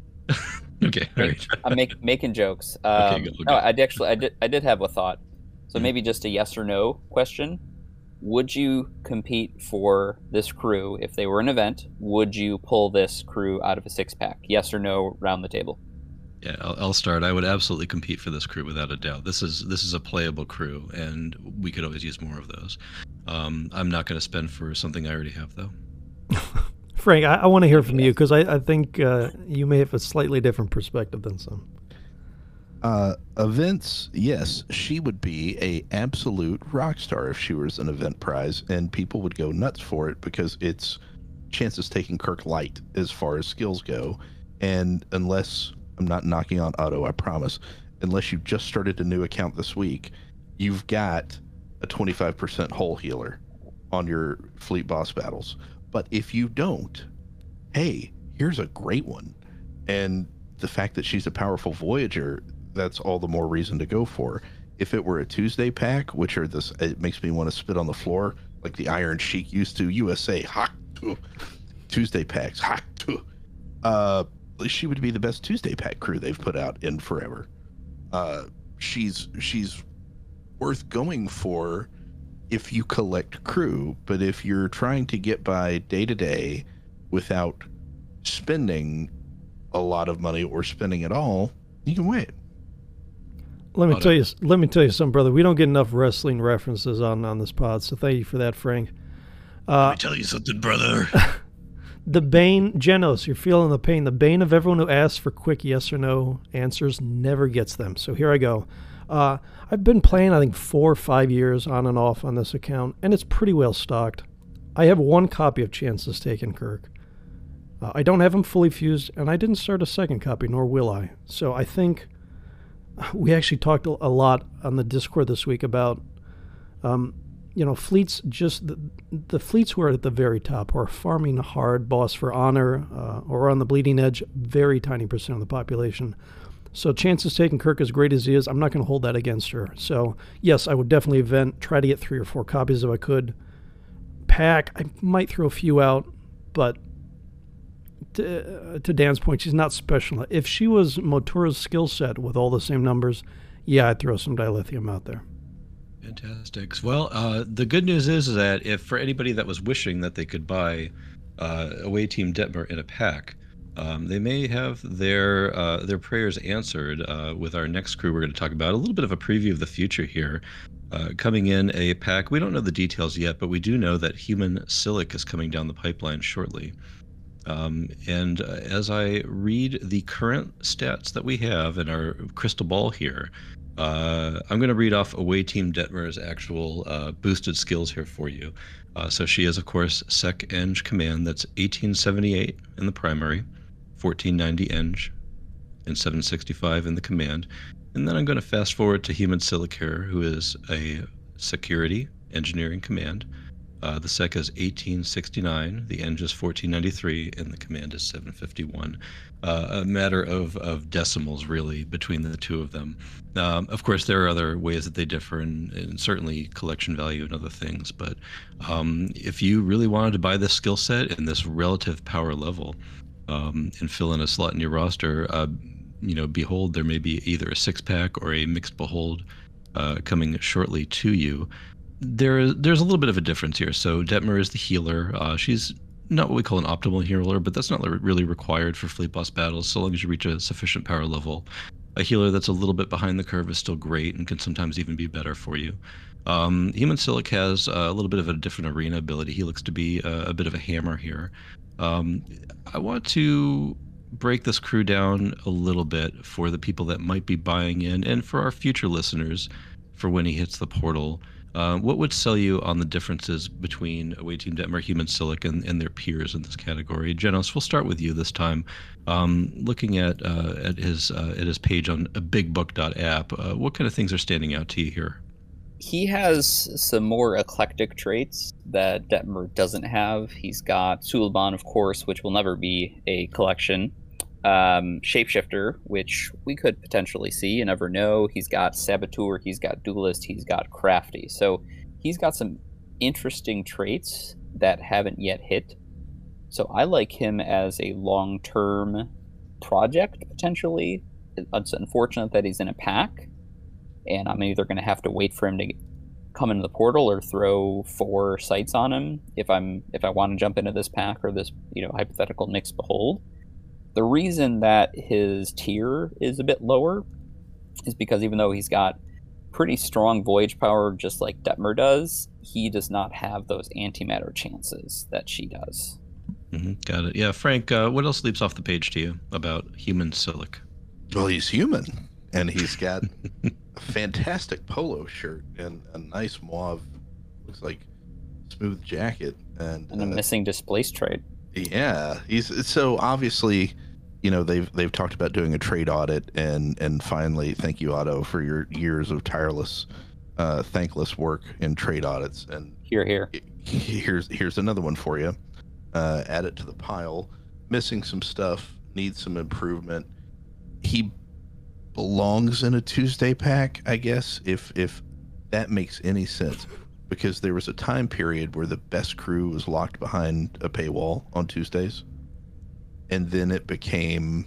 Okay, all right. I'm make, making jokes. Um, Okay, good, No, okay. I did actually I did I did have a thought. So Mhm. maybe just a yes or no question. Would you compete for this crew if they were an event? Would you pull this crew out of a six pack? Yes or no, round the table. Yeah, I'll, I'll start. I would absolutely compete for this crew without a doubt. This is this is a playable crew, and we could always use more of those. Um, I'm not going to spend for something I already have, though. Frank, I, I want to hear from you because I, I think uh, you may have a slightly different perspective than some. Uh, events, yes, she would be a absolute rock star if she was an event prize, and people would go nuts for it because it's Chances Taken Kirk light as far as skills go. And unless I'm not knocking on Otto, I promise, unless you just started a new account this week, you've got a twenty-five percent hull healer on your fleet boss battles. But if you don't, hey, here's a great one. And the fact that she's a powerful Voyager, that's all the more reason to go for. If it were a Tuesday pack, which are this, it makes me want to spit on the floor like the Iron Sheik used to. U S A, ha, tu. Tuesday packs, ha, tu. Uh, she would be the best Tuesday pack crew they've put out in forever. Uh, she's she's worth going for if you collect crew, but if you're trying to get by day to day without spending a lot of money or spending at all, you can wait. Let me Otto. tell you. Let me tell you something, brother. We don't get enough wrestling references on, on this pod, so thank you for that, Frank. Let Uh, me tell you something, brother. the bane, Genos, you're feeling the pain. The bane of everyone who asks for quick yes or no answers never gets them. So here I go. Uh, I've been playing, I think, four or five years on and off on this account, and it's pretty well stocked. I have one copy of Chances Taken Kirk. Uh, I don't have them fully fused, and I didn't start a second copy, nor will I. So I think we actually talked a a lot on the Discord this week about, um, you know, fleets, just the, the fleets who are at the very top, who are farming hard, boss for honor, uh, or on the bleeding edge, very tiny percent of the population. So Chances Taken Kirk, as great as he is, I'm not going to hold that against her. So yes, I would definitely event, try to get three or four copies if I could. pack, I might throw a few out, but to, uh, to Dan's point, she's not special. If she was Motura's skill set with all the same numbers, yeah, I'd throw some dilithium out there. Fantastic. Well, uh, the good news is that if for anybody that was wishing that they could buy uh, Away Team Detmer in a pack, um, they may have their uh, their prayers answered uh, with our next crew we're going to talk about. A little bit of a preview of the future here. Uh, coming in a pack, we don't know the details yet, but we do know that Human Silic is coming down the pipeline shortly. Um, and uh, as I read the current stats that we have in our crystal ball here, uh, I'm going to read off Away Team Detmer's actual uh, boosted skills here for you. Uh, so she is, of course, Sec Eng Command. That's eighteen seventy-eight in the primary, fourteen ninety Eng, and seven sixty-five in the command. And then I'm going to fast forward to Human Silic here, who is a Security Engineering Command. Uh, the Sec is eighteen sixty-nine, the Eng is fourteen ninety-three, and the command is seven fifty-one. Uh, a matter of, of decimals, really, between the two of them. Um, of course, there are other ways that they differ, and, and certainly collection value and other things. But um, if you really wanted to buy this skill set and this relative power level um, and fill in a slot in your roster, uh, you know, behold, there may be either a six-pack or a mixed behold uh, coming shortly to you. There, there's a little bit of a difference here. So Detmer is the healer. Uh, she's not what we call an optimal healer, but that's not really required for Fleet Boss battles, so long as you reach a sufficient power level. A healer that's a little bit behind the curve is still great and can sometimes even be better for you. Um, Human Silic has a little bit of a different arena ability. He looks to be a, a bit of a hammer here. Um, I want to break this crew down a little bit for the people that might be buying in, and for our future listeners for when he hits the portal. Uh, what would sell you on the differences between Away Team Detmer, Human Silic, and, and their peers in this category? Genos, we'll start with you this time. Um, looking at uh, at his uh, at his page on big book dot app, uh, what kind of things are standing out to you here? He has some more eclectic traits that Detmer doesn't have. He's got Suliban, of course, which will never be a collection. Um, Shapeshifter, which we could potentially see, you never know. He's got Saboteur, he's got Duelist, he's got Crafty. So he's got some interesting traits that haven't yet hit. So I like him as a long-term project, potentially. It's unfortunate that he's in a pack, and I'm either going to have to wait for him to come into the portal or throw four sights on him if I'm if I want to jump into this pack or this, you know, hypothetical Nyx Behold. The reason that his tier is a bit lower is because even though he's got pretty strong voyage power just like Detmer does, he does not have those antimatter chances that she does. Mm-hmm. Got it. Yeah, Frank, uh, what else leaps off the page to you about Human Silic? Well, he's human, and he's got a fantastic polo shirt and a nice mauve, looks like smooth jacket. And, and a uh, missing displaced trait. Yeah, he's so obviously, you know, they've they've talked about doing a trade audit, and and finally, thank you, Otto, for your years of tireless, uh, thankless work in trade audits. And here, here, here's here's another one for you. Uh, add it to the pile. Missing some stuff, needs some improvement. He belongs in a Tuesday pack, I guess, if if that makes any sense. Because there was a time period where the best crew was locked behind a paywall on Tuesdays. And then it became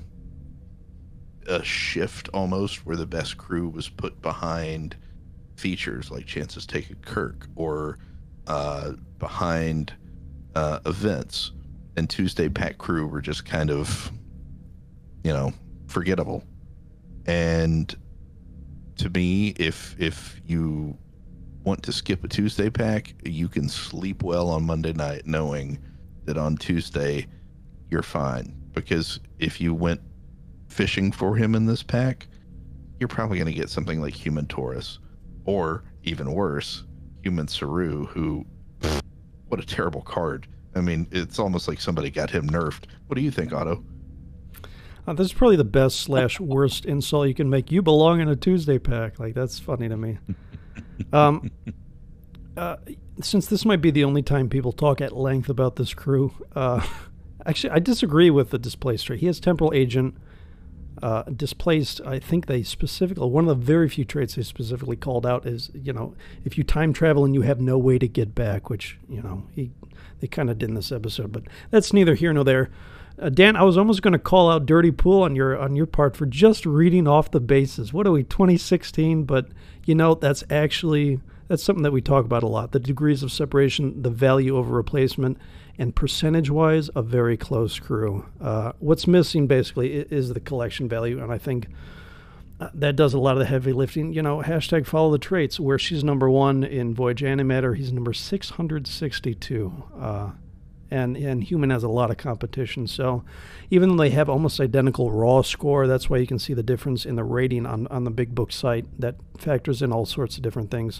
a shift almost where the best crew was put behind features like Chances Taken Kirk or uh, behind uh, events. And Tuesday pack crew were just kind of, you know, forgettable. And to me, if if you want to skip a Tuesday pack, you can sleep well on Monday night knowing that on Tuesday you're fine. Because if you went fishing for him in this pack, you're probably going to get something like Human Taurus, or even worse, Human Saru, who, pff, what a terrible card. I mean, it's almost like somebody got him nerfed. What do you think, Otto? Uh, this is probably the best slash worst insult you can make. You belong in a Tuesday pack. Like, that's funny to me. Um, uh, since this might be the only time people talk at length about this crew, uh, actually, I disagree with the displaced trait. He has Temporal Agent. uh, displaced. I think they specifically, one of the very few traits they specifically called out is, you know, if you time travel and you have no way to get back, which, you know, he they kind of did in this episode, but that's neither here nor there. Uh, Dan, I was almost going to call out Dirty Pool on your on your part for just reading off the bases. What are we, twenty sixteen? But, you know, that's actually, that's something that we talk about a lot. The degrees of separation, the value over replacement, and percentage-wise, a very close crew. Uh, what's missing, basically, is the collection value, and I think uh, that does a lot of the heavy lifting. You know, hashtag follow the traits, where she's number one in Voyage Animator, he's number six hundred sixty-two. Uh, And and Human has a lot of competition. So even though they have almost identical raw score, that's why you can see the difference in the rating on, on the Big Book site. That factors in all sorts of different things.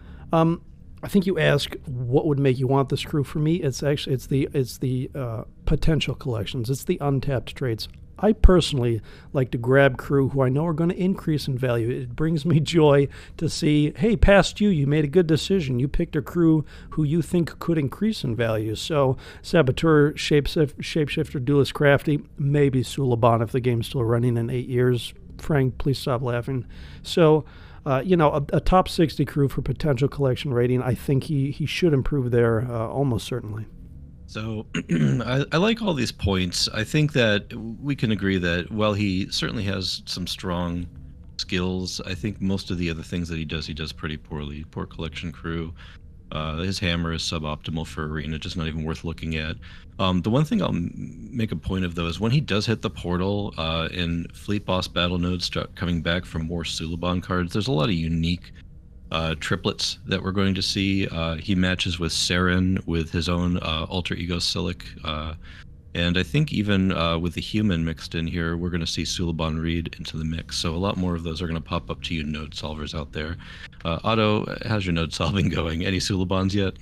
Um, I think you ask what would make you want this crew. For me, it's actually it's the it's the uh, potential collections. It's the untapped traits. I personally like to grab crew who I know are going to increase in value. It brings me joy to see, hey, past you, you made a good decision. You picked a crew who you think could increase in value. So Saboteur, Shapeshif- Shapeshifter, Duelist Crafty, maybe Suliban if the game's still running in eight years. Frank, please stop laughing. So, uh, you know, a, a top sixty crew for potential collection rating, I think he, he should improve there uh, almost certainly. So I, I like all these points. I think that we can agree that while he certainly has some strong skills, I think most of the other things that he does, he does pretty poorly. Poor collection crew. Uh, his hammer is suboptimal for Arena, just not even worth looking at. Um, the one thing I'll make a point of, though, is when he does hit the portal uh, and Fleet Boss Battle Nodes start coming back for more Suliban cards, there's a lot of unique Uh, triplets that we're going to see. Uh, he matches with Saren with his own uh, alter ego Silic. Uh, and I think even uh, with the Human mixed in here, we're going to see Suliban Reed into the mix. So a lot more of those are going to pop up to you node solvers out there. Uh, Otto, how's your node solving going? Any Sulibans yet?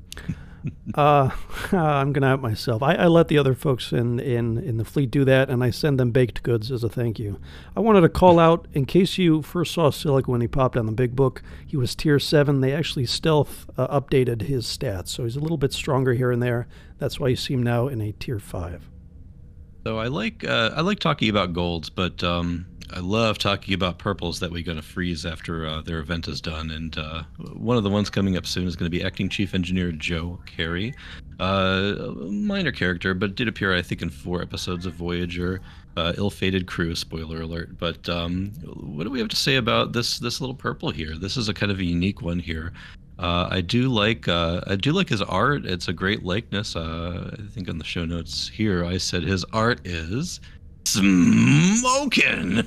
uh, I'm going to out myself. I, I let the other folks in, in, in the fleet do that, and I send them baked goods as a thank you. I wanted to call out, in case you first saw Silic when he popped on the Big Book, he was tier seven. They actually stealth uh, updated his stats, so he's a little bit stronger here and there. That's why you see him now in a tier five. So I like uh, I like talking about golds, but um, I love talking about purples that we're going to freeze after uh, their event is done. And uh, one of the ones coming up soon is going to be Acting Chief Engineer Joe Carey. Uh, a minor character, but did appear, I think, in four episodes of Voyager. Uh, ill-fated crew, spoiler alert. But um, what do we have to say about this this little purple here? This is a kind of a unique one here. Uh, I do like uh, I do like his art. It's a great likeness. Uh, I think on the show notes here I said his art is smoking.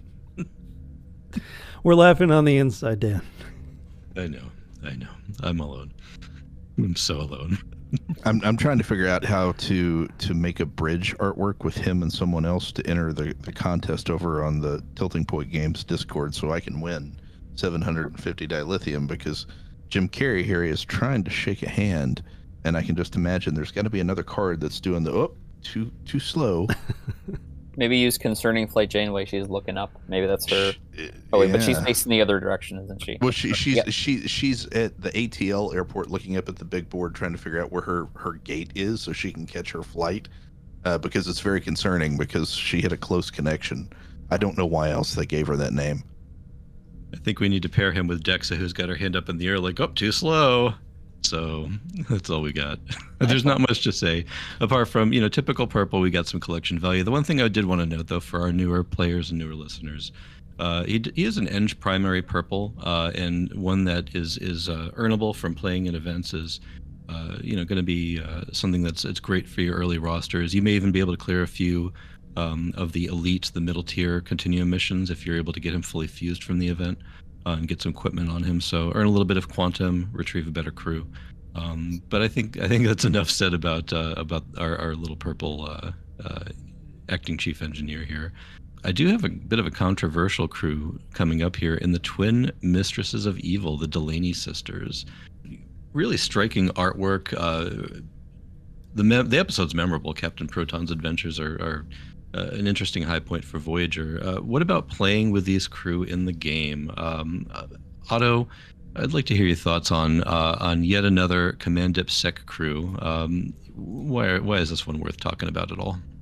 We're laughing on the inside, Dan. I know, I know. I'm alone. I'm so alone. I'm I'm trying to figure out how to to make a bridge artwork with him and someone else to enter the, the contest over on the Tilting Point Games Discord so I can win seven hundred fifty dilithium, because Jim Carrey here is trying to shake a hand, and I can just imagine there's got to be another card that's doing the oh too too slow. Maybe use Concerning Flight Janeway. She's looking up. Maybe that's her. Oh wait, yeah. but she's facing the other direction, isn't she? Well, she she's yeah. she she's at the A T L airport, looking up at the big board, trying to figure out where her her gate is so she can catch her flight. Uh, because it's very concerning, because she hit a close connection. I don't know why else they gave her that name. I think we need to pair him with Dexa, who's got her hand up in the air like, oh, too slow. So that's all we got. There's not much to say apart from, you know, typical purple. We got some collection value. The one thing I did want to note, though, for our newer players and newer listeners, uh, he, he is an Eng primary purple, uh, and one that is is uh, earnable from playing in events is, uh, you know, going to be uh, something that's it's great for your early rosters. You may even be able to clear a few um, of the elite, the middle tier continuum missions if you're able to get him fully fused from the event. Uh, and get some equipment on him, so earn a little bit of quantum, retrieve a better crew. Um, but I think I think that's enough said about uh, about our, our little purple uh, uh, acting chief engineer here. I do have a bit of a controversial crew coming up here in the Twin Mistresses of Evil, the Delaney sisters. Really striking artwork. Uh, the me- the episode's memorable. Captain Proton's adventures are. are Uh, an interesting high point for Voyager. Uh, what about playing with these crew in the game? Um, uh, Otto, I'd like to hear your thoughts on uh, on yet another Command Dip Sec crew. Um, why why is this one worth talking about at all?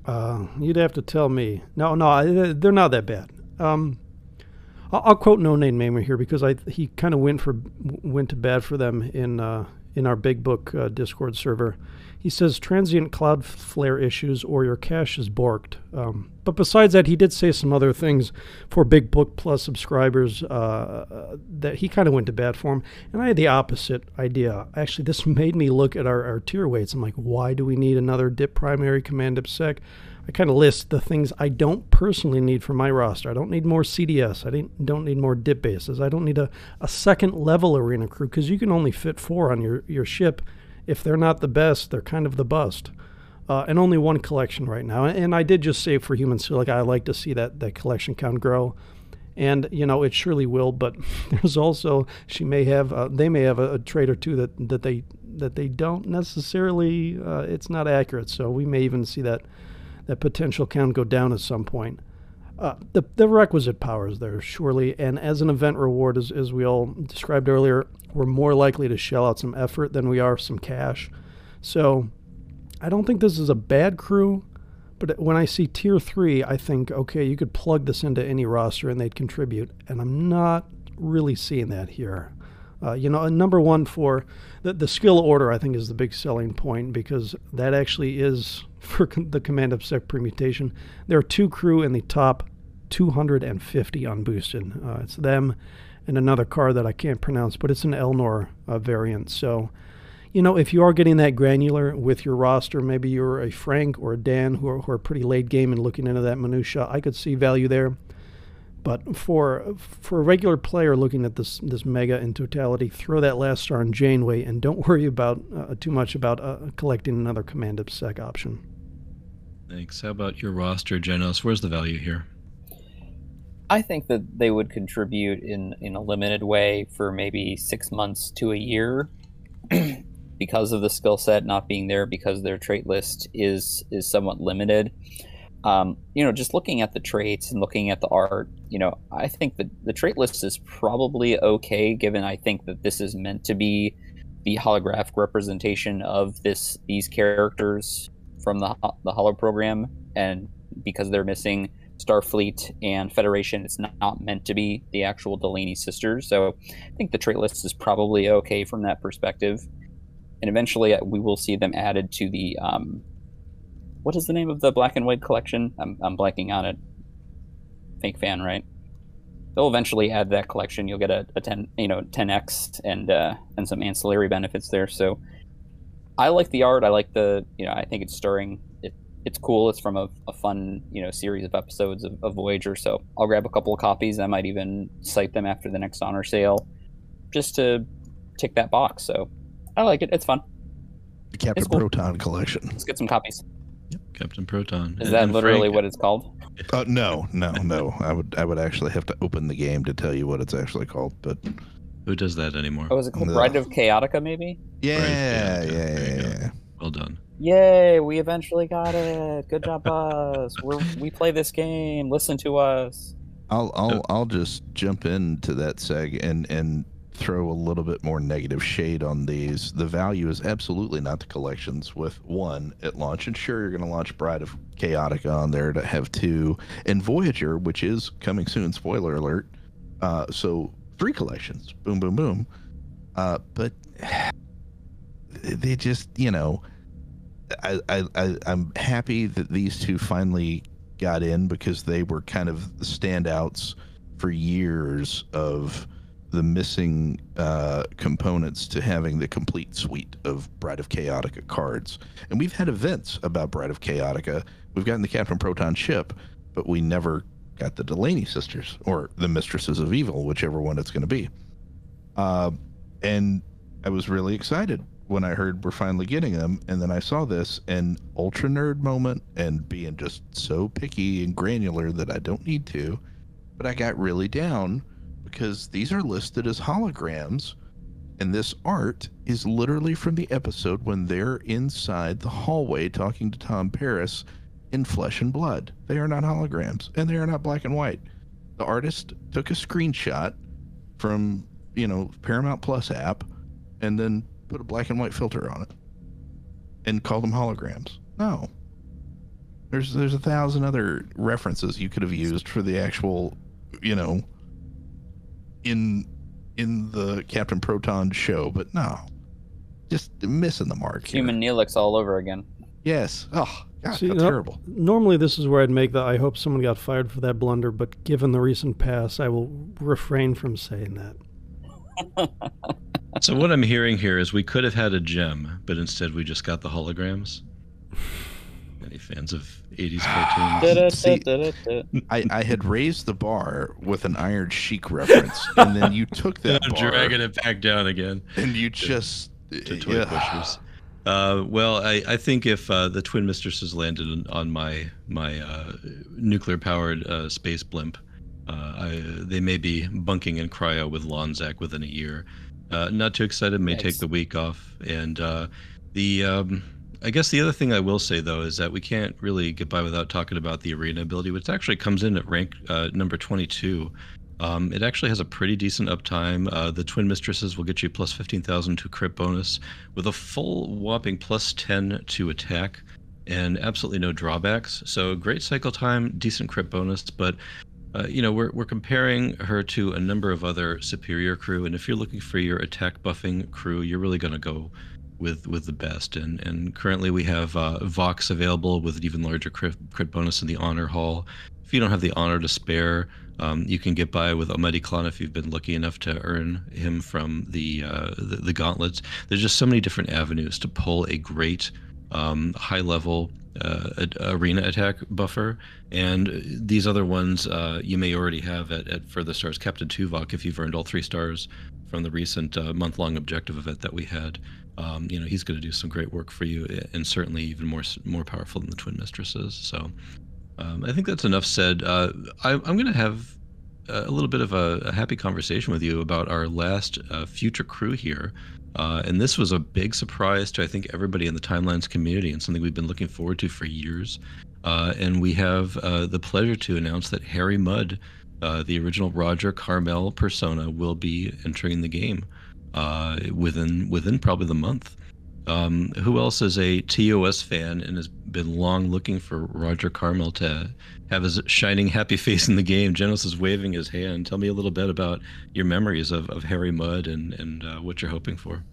Uh, you'd have to tell me. No, no, I- they're not that bad. Um, I'll, I'll quote No Name Namer here because I he kind of went for went to bad for them in uh, in our Big Book uh, Discord server. He says transient Cloudflare issues or your cache is borked. Um, but besides that, he did say some other things for Big Book Plus subscribers uh, that he kind of went to bat for him. And I had the opposite idea. Actually, this made me look at our, our tier weights. I'm like, why do we need another dip primary command dip sec? I kind of list the things I don't personally need for my roster. I don't need more C D S. I didn't, don't need more dip bases. I don't need a, a second level arena crew because you can only fit four on your, your ship. If they're not the best, they're kind of the bust. Uh, and only one collection right now. And I did just say for Human Silica, I like to see that, that collection count grow. And, you know, it surely will, but there's also, she may have, uh, they may have a, a trait or two that, that they that they don't necessarily, uh, it's not accurate. So we may even see that, that potential count go down at some point. Uh, the, the requisite power is there, surely. And as an event reward, as, as we all described earlier, we're more likely to shell out some effort than we are some cash. So I don't think this is a bad crew, but when I see tier three, I think, okay, you could plug this into any roster and they'd contribute. And I'm not really seeing that here. Uh, you know, number one for the, the skill order, I think, is the big selling point because that actually is for com- the command of sec permutation. There are two crew in the top two hundred fifty unboosted. Uh, it's them and another card that I can't pronounce, but it's an Elnor uh, variant. So, you know, if you are getting that granular with your roster, maybe you're a Frank or a Dan who are, who are pretty late game and looking into that minutia, I could see value there. But for for a regular player looking at this this mega in totality, throw that last star in Janeway and don't worry about uh, too much about uh, collecting another command of sec option. Thanks. How about your roster, Genos? Where's the value here? I think that they would contribute in, in a limited way for maybe six months to a year because of the skill set not being there, because their trait list is is somewhat limited. Um, you know, just looking at the traits and looking at the art, you know, I think that the trait list is probably okay, given I think that this is meant to be the holographic representation of this these characters from the the holo program, and because they're missing Starfleet and Federation, it's not, not meant to be the actual Delaney sisters. So I think the trait list is probably okay from that perspective. And eventually we will see them added to the, um, what is the name of the black and white collection? I'm, I'm blanking on it. Fake fan, right? They'll eventually add that collection. You'll get a, a ten, you know, ten X and uh, and some ancillary benefits there. So I like the art. I like the, you know, I think it's stirring. It, it's cool. It's from a, a fun, you know, series of episodes of, of Voyager. So I'll grab a couple of copies. I might even cite them after the next honor sale, just to tick that box. So I like it. It's fun. The Captain cool. Proton collection. Let's get some copies. Yep, Captain Proton. Is And- that and literally Frank- what it's called? Uh, no, no, no. I would, I would actually have to open the game to tell you what it's actually called. But Who does that anymore? Oh, is it called No. Bride of Chaotica, maybe? yeah, Right, yeah, yeah, yeah, there you yeah, go. yeah. Well done. Yay, we eventually got it. Good job, us. We're, we play this game. Listen to us. I'll, I'll, So- I'll just jump into that seg and and throw a little bit more negative shade on these. The value is absolutely not the collections with one at launch, and sure, you're going to launch Bride of Chaotica on there to have two, and Voyager, which is coming soon. Spoiler alert. Uh, so three collections. Boom, boom, boom. Uh, but they just, you know, I, I, I I'm happy that these two finally got in because they were kind of the standouts for years of the missing uh, components to having the complete suite of Bride of Chaotica cards. And we've had events about Bride of Chaotica. We've gotten the Captain Proton ship, but we never got the Delaney sisters or the Mistresses of Evil, whichever one it's going to be. Uh, and I was really excited when I heard we're finally getting them, and then I saw this, and ultra nerd moment, and being just so picky and granular that I don't need to, but I got really down because these are listed as holograms, and this art is literally from the episode when they're inside the hallway talking to Tom Paris in flesh and blood. They are not holograms, and they are not black and white. The artist took a screenshot from, you know, Paramount Plus app, and then put a black and white filter on it and called them holograms. No. There's there's a thousand other references you could have used for the actual, you know, in in the Captain Proton show, but no, just missing the mark. Human Neelix all over again. Yes. Oh, God, See, how no- terrible. Normally, this is where I'd make the I hope someone got fired for that blunder, but given the recent past, I will refrain from saying that. So what I'm hearing here is we could have had a gem, but instead we just got the holograms. Any fans of eighties cartoons? See, Da-da-da-da-da. I, I had raised the bar with an Iron Sheik reference, and then you took that I'm bar dragging it back down again and you just to toy yeah. pushers. Uh, well, I, I think if uh, the Twin Mistresses landed on- on my my uh, nuclear-powered uh, space blimp, uh, I, they may be bunking in cryo with Lonzac within a year. Uh, not too excited. May Nice. take the week off. And uh, the um, I guess the other thing I will say though is that we can't really get by without talking about the arena ability, which actually comes in at rank uh, number twenty-two. Um, it actually has a pretty decent uptime. Uh, the Twin Mistresses will get you plus fifteen thousand to crit bonus with a full whopping plus ten to attack and absolutely no drawbacks. So great cycle time, decent crit bonus, but uh, you know, we're, we're comparing her to a number of other superior crew. And if you're looking for your attack buffing crew, you're really going to go with with the best. And and currently we have uh, Vox available with an even larger crit, crit bonus in the Honor Hall. If you don't have the honor to spare, um, you can get by with Almighty Klon if you've been lucky enough to earn him from the, uh, the the gauntlets. There's just so many different avenues to pull a great um, high-level uh, a- arena attack buffer, and these other ones uh, you may already have at, at further stars. Captain Tuvok, if you've earned all three stars from the recent uh, month-long objective event that we had, um, you know he's going to do some great work for you, and certainly even more more powerful than the Twin Mistresses. So. Um, I think that's enough said. Uh, I, I'm going to have a little bit of a, a happy conversation with you about our last uh, future crew here. Uh, and this was a big surprise to, I think, everybody in the Timelines community and something we've been looking forward to for years. Uh, and we have uh, the pleasure to announce that Harry Mudd, uh, the original Roger Carmel persona, will be entering the game uh, within within probably the month. Um, who else is a T O S fan and has been long looking for Roger Carmel to have his shining happy face in the game? Genos is waving his hand. Tell me a little bit about your memories of, of Harry Mudd and, and uh, what you're hoping for.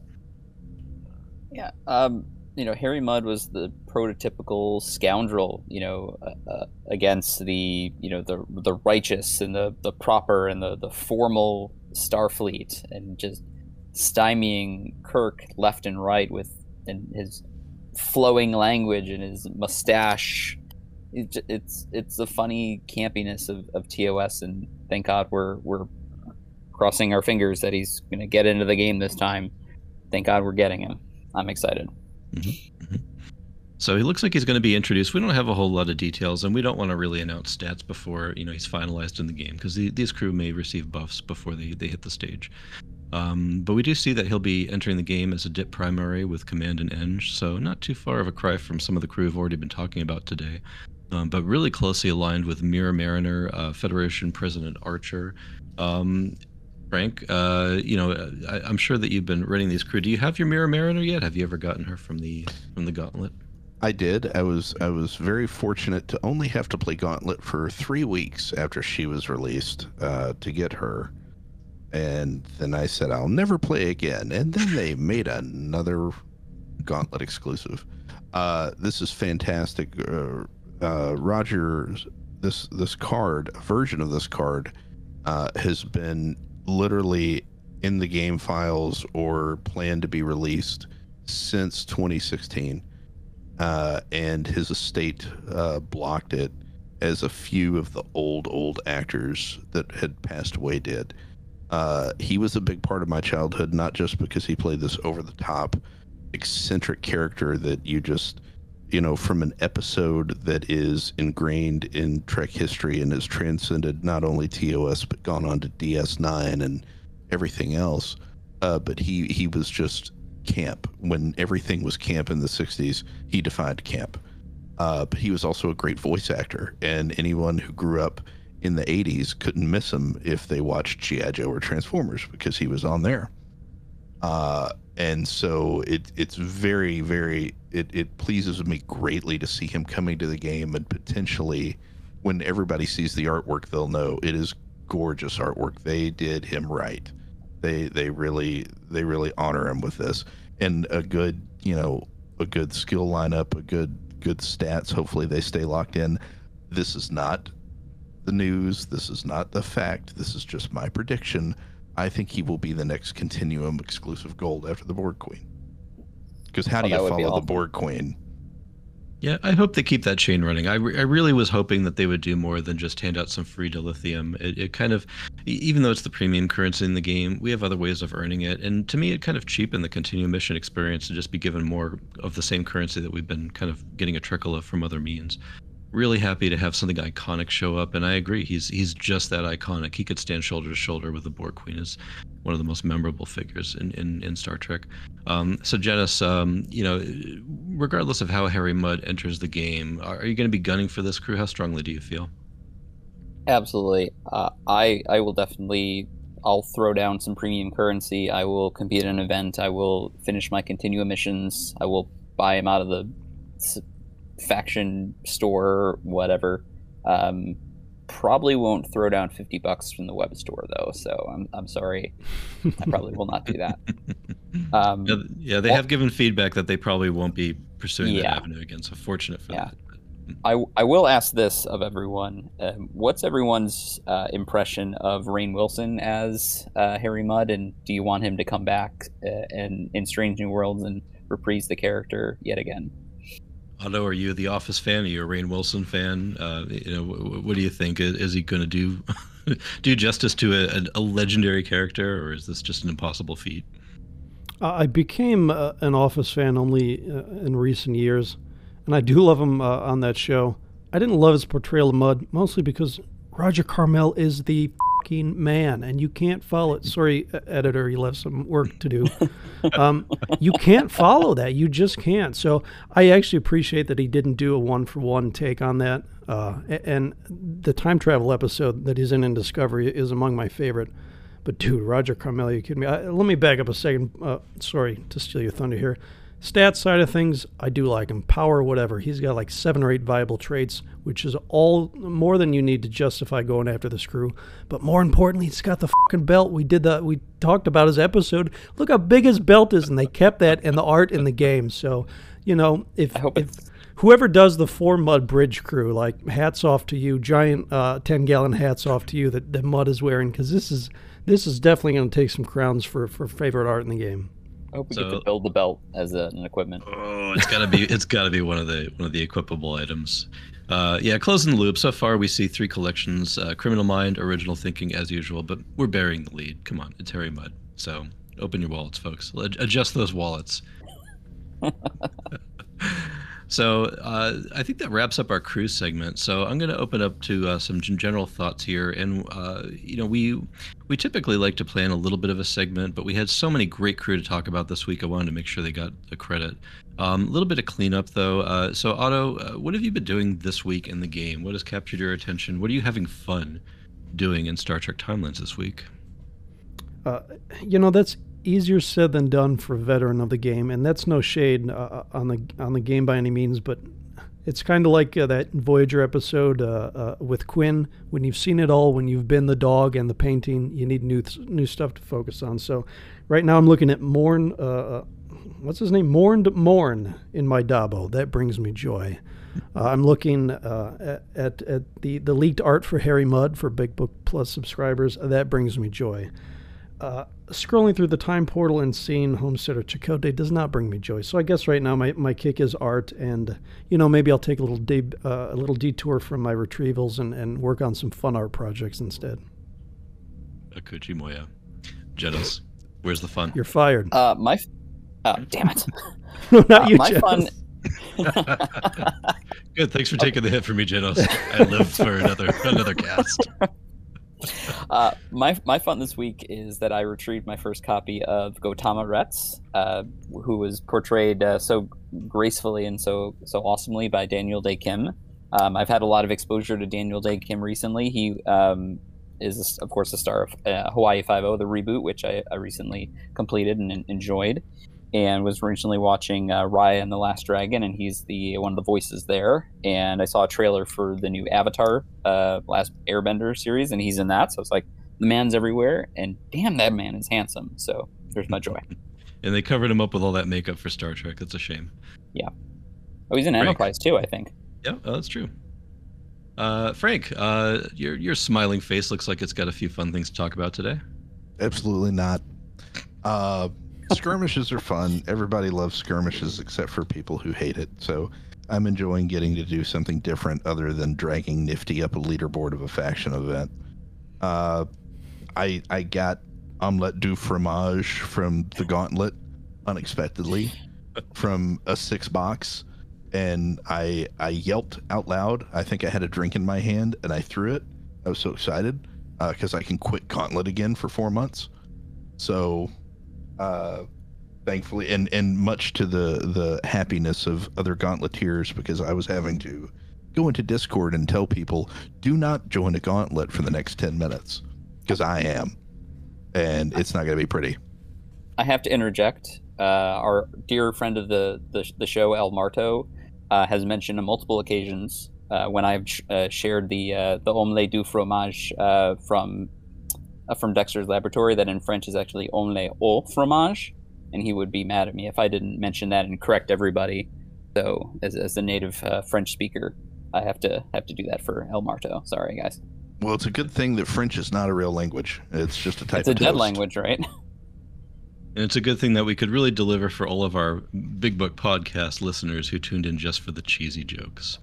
Yeah, um, you know, Harry Mudd was the prototypical scoundrel, you know, uh, uh, against the, you know, the the righteous and the, the proper and the, the formal Starfleet, and just stymieing Kirk left and right with and his flowing language and his mustache. It, j- it's it's the funny campiness of, of T O S, and thank God we're we're crossing our fingers that he's going to get into the game this time. Thank God we're getting him. I'm excited. Mm-hmm. Mm-hmm. So he looks like he's going to be introduced. We don't have a whole lot of details, and we don't want to really announce stats before you know he's finalized in the game, because the, these crew may receive buffs before they, they hit the stage. Um, but we do see that he'll be entering the game as a D I P primary with Command and Eng, so not too far of a cry from some of the crew we've already been talking about today, um, but really closely aligned with Mirror Mariner, uh, Federation President Archer. Um, Frank, uh, you know, I, I'm sure that you've been running these crew. Do you have your Mirror Mariner yet? Have you ever gotten her from the from the Gauntlet? I did. I was I was very fortunate to only have to play Gauntlet for three weeks after she was released uh, to get her. And then I said, I'll never play again. And then they made another Gauntlet exclusive. Uh, this is fantastic. Uh, uh, Roger, this this card, a version of this card, uh, has been literally in the game files or planned to be released since twenty sixteen. Uh, and his estate uh, blocked it, as a few of the old, old actors that had passed away did. Uh, he was a big part of my childhood, not just because he played this over-the-top, eccentric character that you just, you know, from an episode that is ingrained in Trek history and has transcended not only T O S, but gone on to D S nine and everything else. Uh, but he, he was just camp. When everything was camp in the sixties, he defined camp. Uh, but he was also a great voice actor, and anyone who grew up in the eighties couldn't miss him if they watched G I. Joe or Transformers, because he was on there. Uh, and so it it's very, very it, it pleases me greatly to see him coming to the game, and potentially when everybody sees the artwork, they'll know it is gorgeous artwork. They did him right. They they really they really honor him with this, and a good you know a good skill lineup, a good good stats. Hopefully they stay locked in. This is not the news. This is not the fact. This is just my prediction. I think he will be the next Continuum exclusive gold after the Borg Queen. Because how do Oh, that you would be follow the awesome. Borg Queen? Yeah, I hope they keep that chain running. I, re- I really was hoping that they would do more than just hand out some free dilithium. It, it kind of, e- even though it's the premium currency in the game, we have other ways of earning it. And to me, it kind of cheapened the continuum mission experience to just be given more of the same currency that we've been kind of getting a trickle of from other means. Really happy to have something iconic show up, and I agree. He's he's just that iconic. He could stand shoulder to shoulder with the Borg Queen as one of the most memorable figures in, in, in Star Trek. Um, so, Janice, um, you know, regardless of how Harry Mudd enters the game, are, are you going to be gunning for this crew? How strongly do you feel? Absolutely. Uh, I I will definitely. I'll throw down some premium currency. I will compete in an event. I will finish my Continuum missions. I will buy him out of the s- faction store, whatever. Um, probably won't throw down fifty bucks from the web store though. So I'm I'm sorry. I probably will not do that. Um, Yeah, yeah they well- have given feedback that they probably won't be pursuing that Yeah. avenue again. So fortunate for Yeah. that. I, I will ask this of everyone. Um, what's everyone's uh, impression of Rainn Wilson as uh, Harry Mudd, and do you want him to come back uh, and in Strange New Worlds and reprise the character yet again? Otto, are you the Office fan? Are you a Rainn Wilson fan? Uh, you know, what, what do you think? Is, is he going to do do justice to a, a legendary character, or is this just an impossible feat? Uh, I became uh, an Office fan only uh, in recent years, and I do love him uh, on that show. I didn't love his portrayal of Mudd, mostly because Roger Carmel is the fucking man, and you can't follow it. Sorry, uh, editor, you left some work to do. Um, you can't follow that. You just can't. So I actually appreciate that he didn't do a one-for-one take on that. Uh, a- and the time travel episode that he's in in Discovery is among my favorite. But dude, Roger Carmel, you kidding me? I, let me back up a second. Uh, sorry to steal your thunder here. Stats side of things, I do like him. Power, whatever. He's got like seven or eight viable traits, which is all more than you need to justify going after this crew. But more importantly, he's got the fucking belt. We did that. We talked about his episode. Look how big his belt is, and they kept that in the art in the game. So, you know, if I hope if it's whoever does the four Mudd bridge crew, like hats off to you, giant uh, ten gallon hats off to you that, that Mudd is wearing, because this is this is definitely going to take some crowns for for favorite art in the game. I hope we So- get to build the belt as a, an equipment. Oh, it's gotta be it's gotta be one of the one of the equipable items. Uh, yeah, closing the loop. So far, we see three collections: uh, Criminal Mind, Original Thinking, as usual. But we're burying the lead. Come on, it's Harry Mudd. So open your wallets, folks. Ad- Adjust those wallets. So uh, I think that wraps up our cruise segment. So I'm going to open up to uh, some gen- general thoughts here, and uh, you know we we typically like to plan a little bit of a segment, but we had so many great crew to talk about this week. I wanted to make sure they got the credit. Um, a little bit of cleanup though. Uh, so Otto, uh, what have you been doing this week in the game? What has captured your attention? What are you having fun doing in Star Trek Timelines this week? Uh, you know, that's easier said than done for a veteran of the game, and that's no shade uh, on the on the game by any means, but it's kind of like uh, that Voyager episode uh, uh, with Quinn. When you've seen it all, when you've been the dog and the painting, you need new th- new stuff to focus on. So right now I'm looking at Morn, uh, uh, what's his name? Mourned Morn in my Dabo. That brings me joy. Uh, I'm looking uh, at, at the, the leaked art for Harry Mudd for Big Book Plus subscribers. That brings me joy. Uh, scrolling through the time portal and seeing Homesteader Chakotay does not bring me joy. So I guess right now my, my kick is art, and you know maybe I'll take a little de- uh, a little detour from my retrievals and, and work on some fun art projects instead. Akuchi Moya. Jenos, where's the fun? You're fired. Uh, my, f- oh, damn it. No, not Uh, you, my Jeff. fun. Good. Thanks for taking the hit for me, Jenos. I live for another another cast. Uh, my my fun this week is that I retrieved my first copy of Gautama Retz, uh, who was portrayed uh, so gracefully and so so awesomely by Daniel Day Kim. Um, I've had a lot of exposure to Daniel Day Kim recently. He um, is, of course, the star of uh, Hawaii Five-O, the reboot, which I, I recently completed and enjoyed, and was originally watching uh, Raya and the Last Dragon, and he's the one of the voices there. And I saw a trailer for the new Avatar, uh, Last Airbender series, and he's in that. So it's like, the man's everywhere, and damn, that man is handsome. So there's my joy. And they covered him up with all that makeup for Star Trek. That's a shame. Yeah. Oh, he's in Frank. Enterprise too, I think. Yeah, oh, that's true. Uh, Frank, uh, your your smiling face looks like it's got a few fun things to talk about today. Absolutely not. Uh, skirmishes are fun. Everybody loves skirmishes except for people who hate it. So I'm enjoying getting to do something different other than dragging Nifty up a leaderboard of a faction event. Uh, I I got omelette du fromage from the Gauntlet unexpectedly from a six box, and I I yelped out loud. I think I had a drink in my hand and I threw it. I was so excited because uh, I can quit Gauntlet again for four months. So uh, thankfully, and and much to the the happiness of other Gauntleteers, because I was having to go into Discord and tell people, do not join a Gauntlet for the next ten minutes, because I am, and it's not going to be pretty. I have to interject. Uh, our dear friend of the the, the show, El Marto, uh, has mentioned on multiple occasions uh, when I've uh, shared the uh, the omelette du fromage uh, from uh, from Dexter's Laboratory, that in French is actually omelette au fromage, and he would be mad at me if I didn't mention that and correct everybody. So, as as a native uh, French speaker, I have to have to do that for El Marto. Sorry, guys. Well, it's a good thing that French is not a real language. It's just a type It's a of dead toast. language, right? And it's a good thing that we could really deliver for all of our Big Book podcast listeners who tuned in just for the cheesy jokes.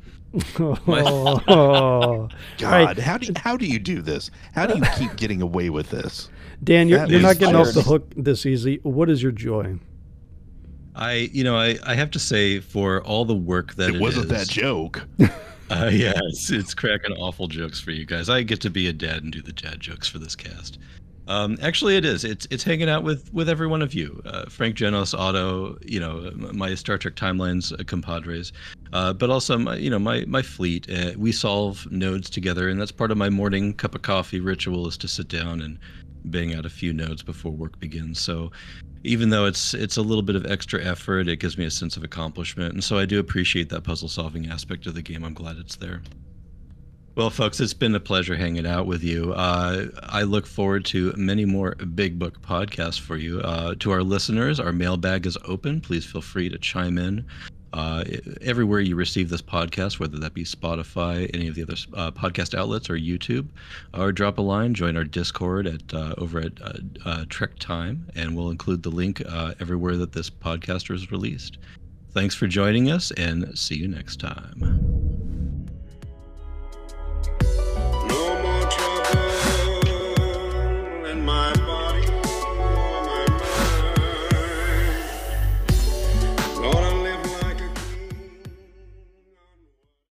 Oh. God, how do you, how do you do this? How do you keep getting away with this? Dan, you're, That you're is not getting off the weird. hook this easy. What is your joy? I, you know, I, I have to say, for all the work that It it wasn't is, that joke. Uh, yeah, it's, it's cracking awful jokes for you guys. I get to be a dad and do the dad jokes for this cast. Um, actually, it is. It's it's hanging out with, with every one of you. Uh, Frank, Genos, Otto, you know, my Star Trek Timelines uh, compadres, uh, but also my, you know, my my fleet. Uh, we solve nodes together, and that's part of my morning cup of coffee ritual, is to sit down and bang out a few nodes before work begins. So even though it's it's a little bit of extra effort, it gives me a sense of accomplishment, and so I do appreciate that puzzle solving aspect of the game. I'm glad it's there. Well, folks, it's been a pleasure hanging out with you. Uh, I look forward to many more Big Book podcasts for you. Uh, to our listeners, our mailbag is open. Please feel free to chime in uh, everywhere you receive this podcast, whether that be Spotify, any of the other uh, podcast outlets, or YouTube, or drop a line. Join our Discord at uh, over at uh, uh, Trek Time, and we'll include the link uh, everywhere that this podcast is released. Thanks for joining us, and see you next time.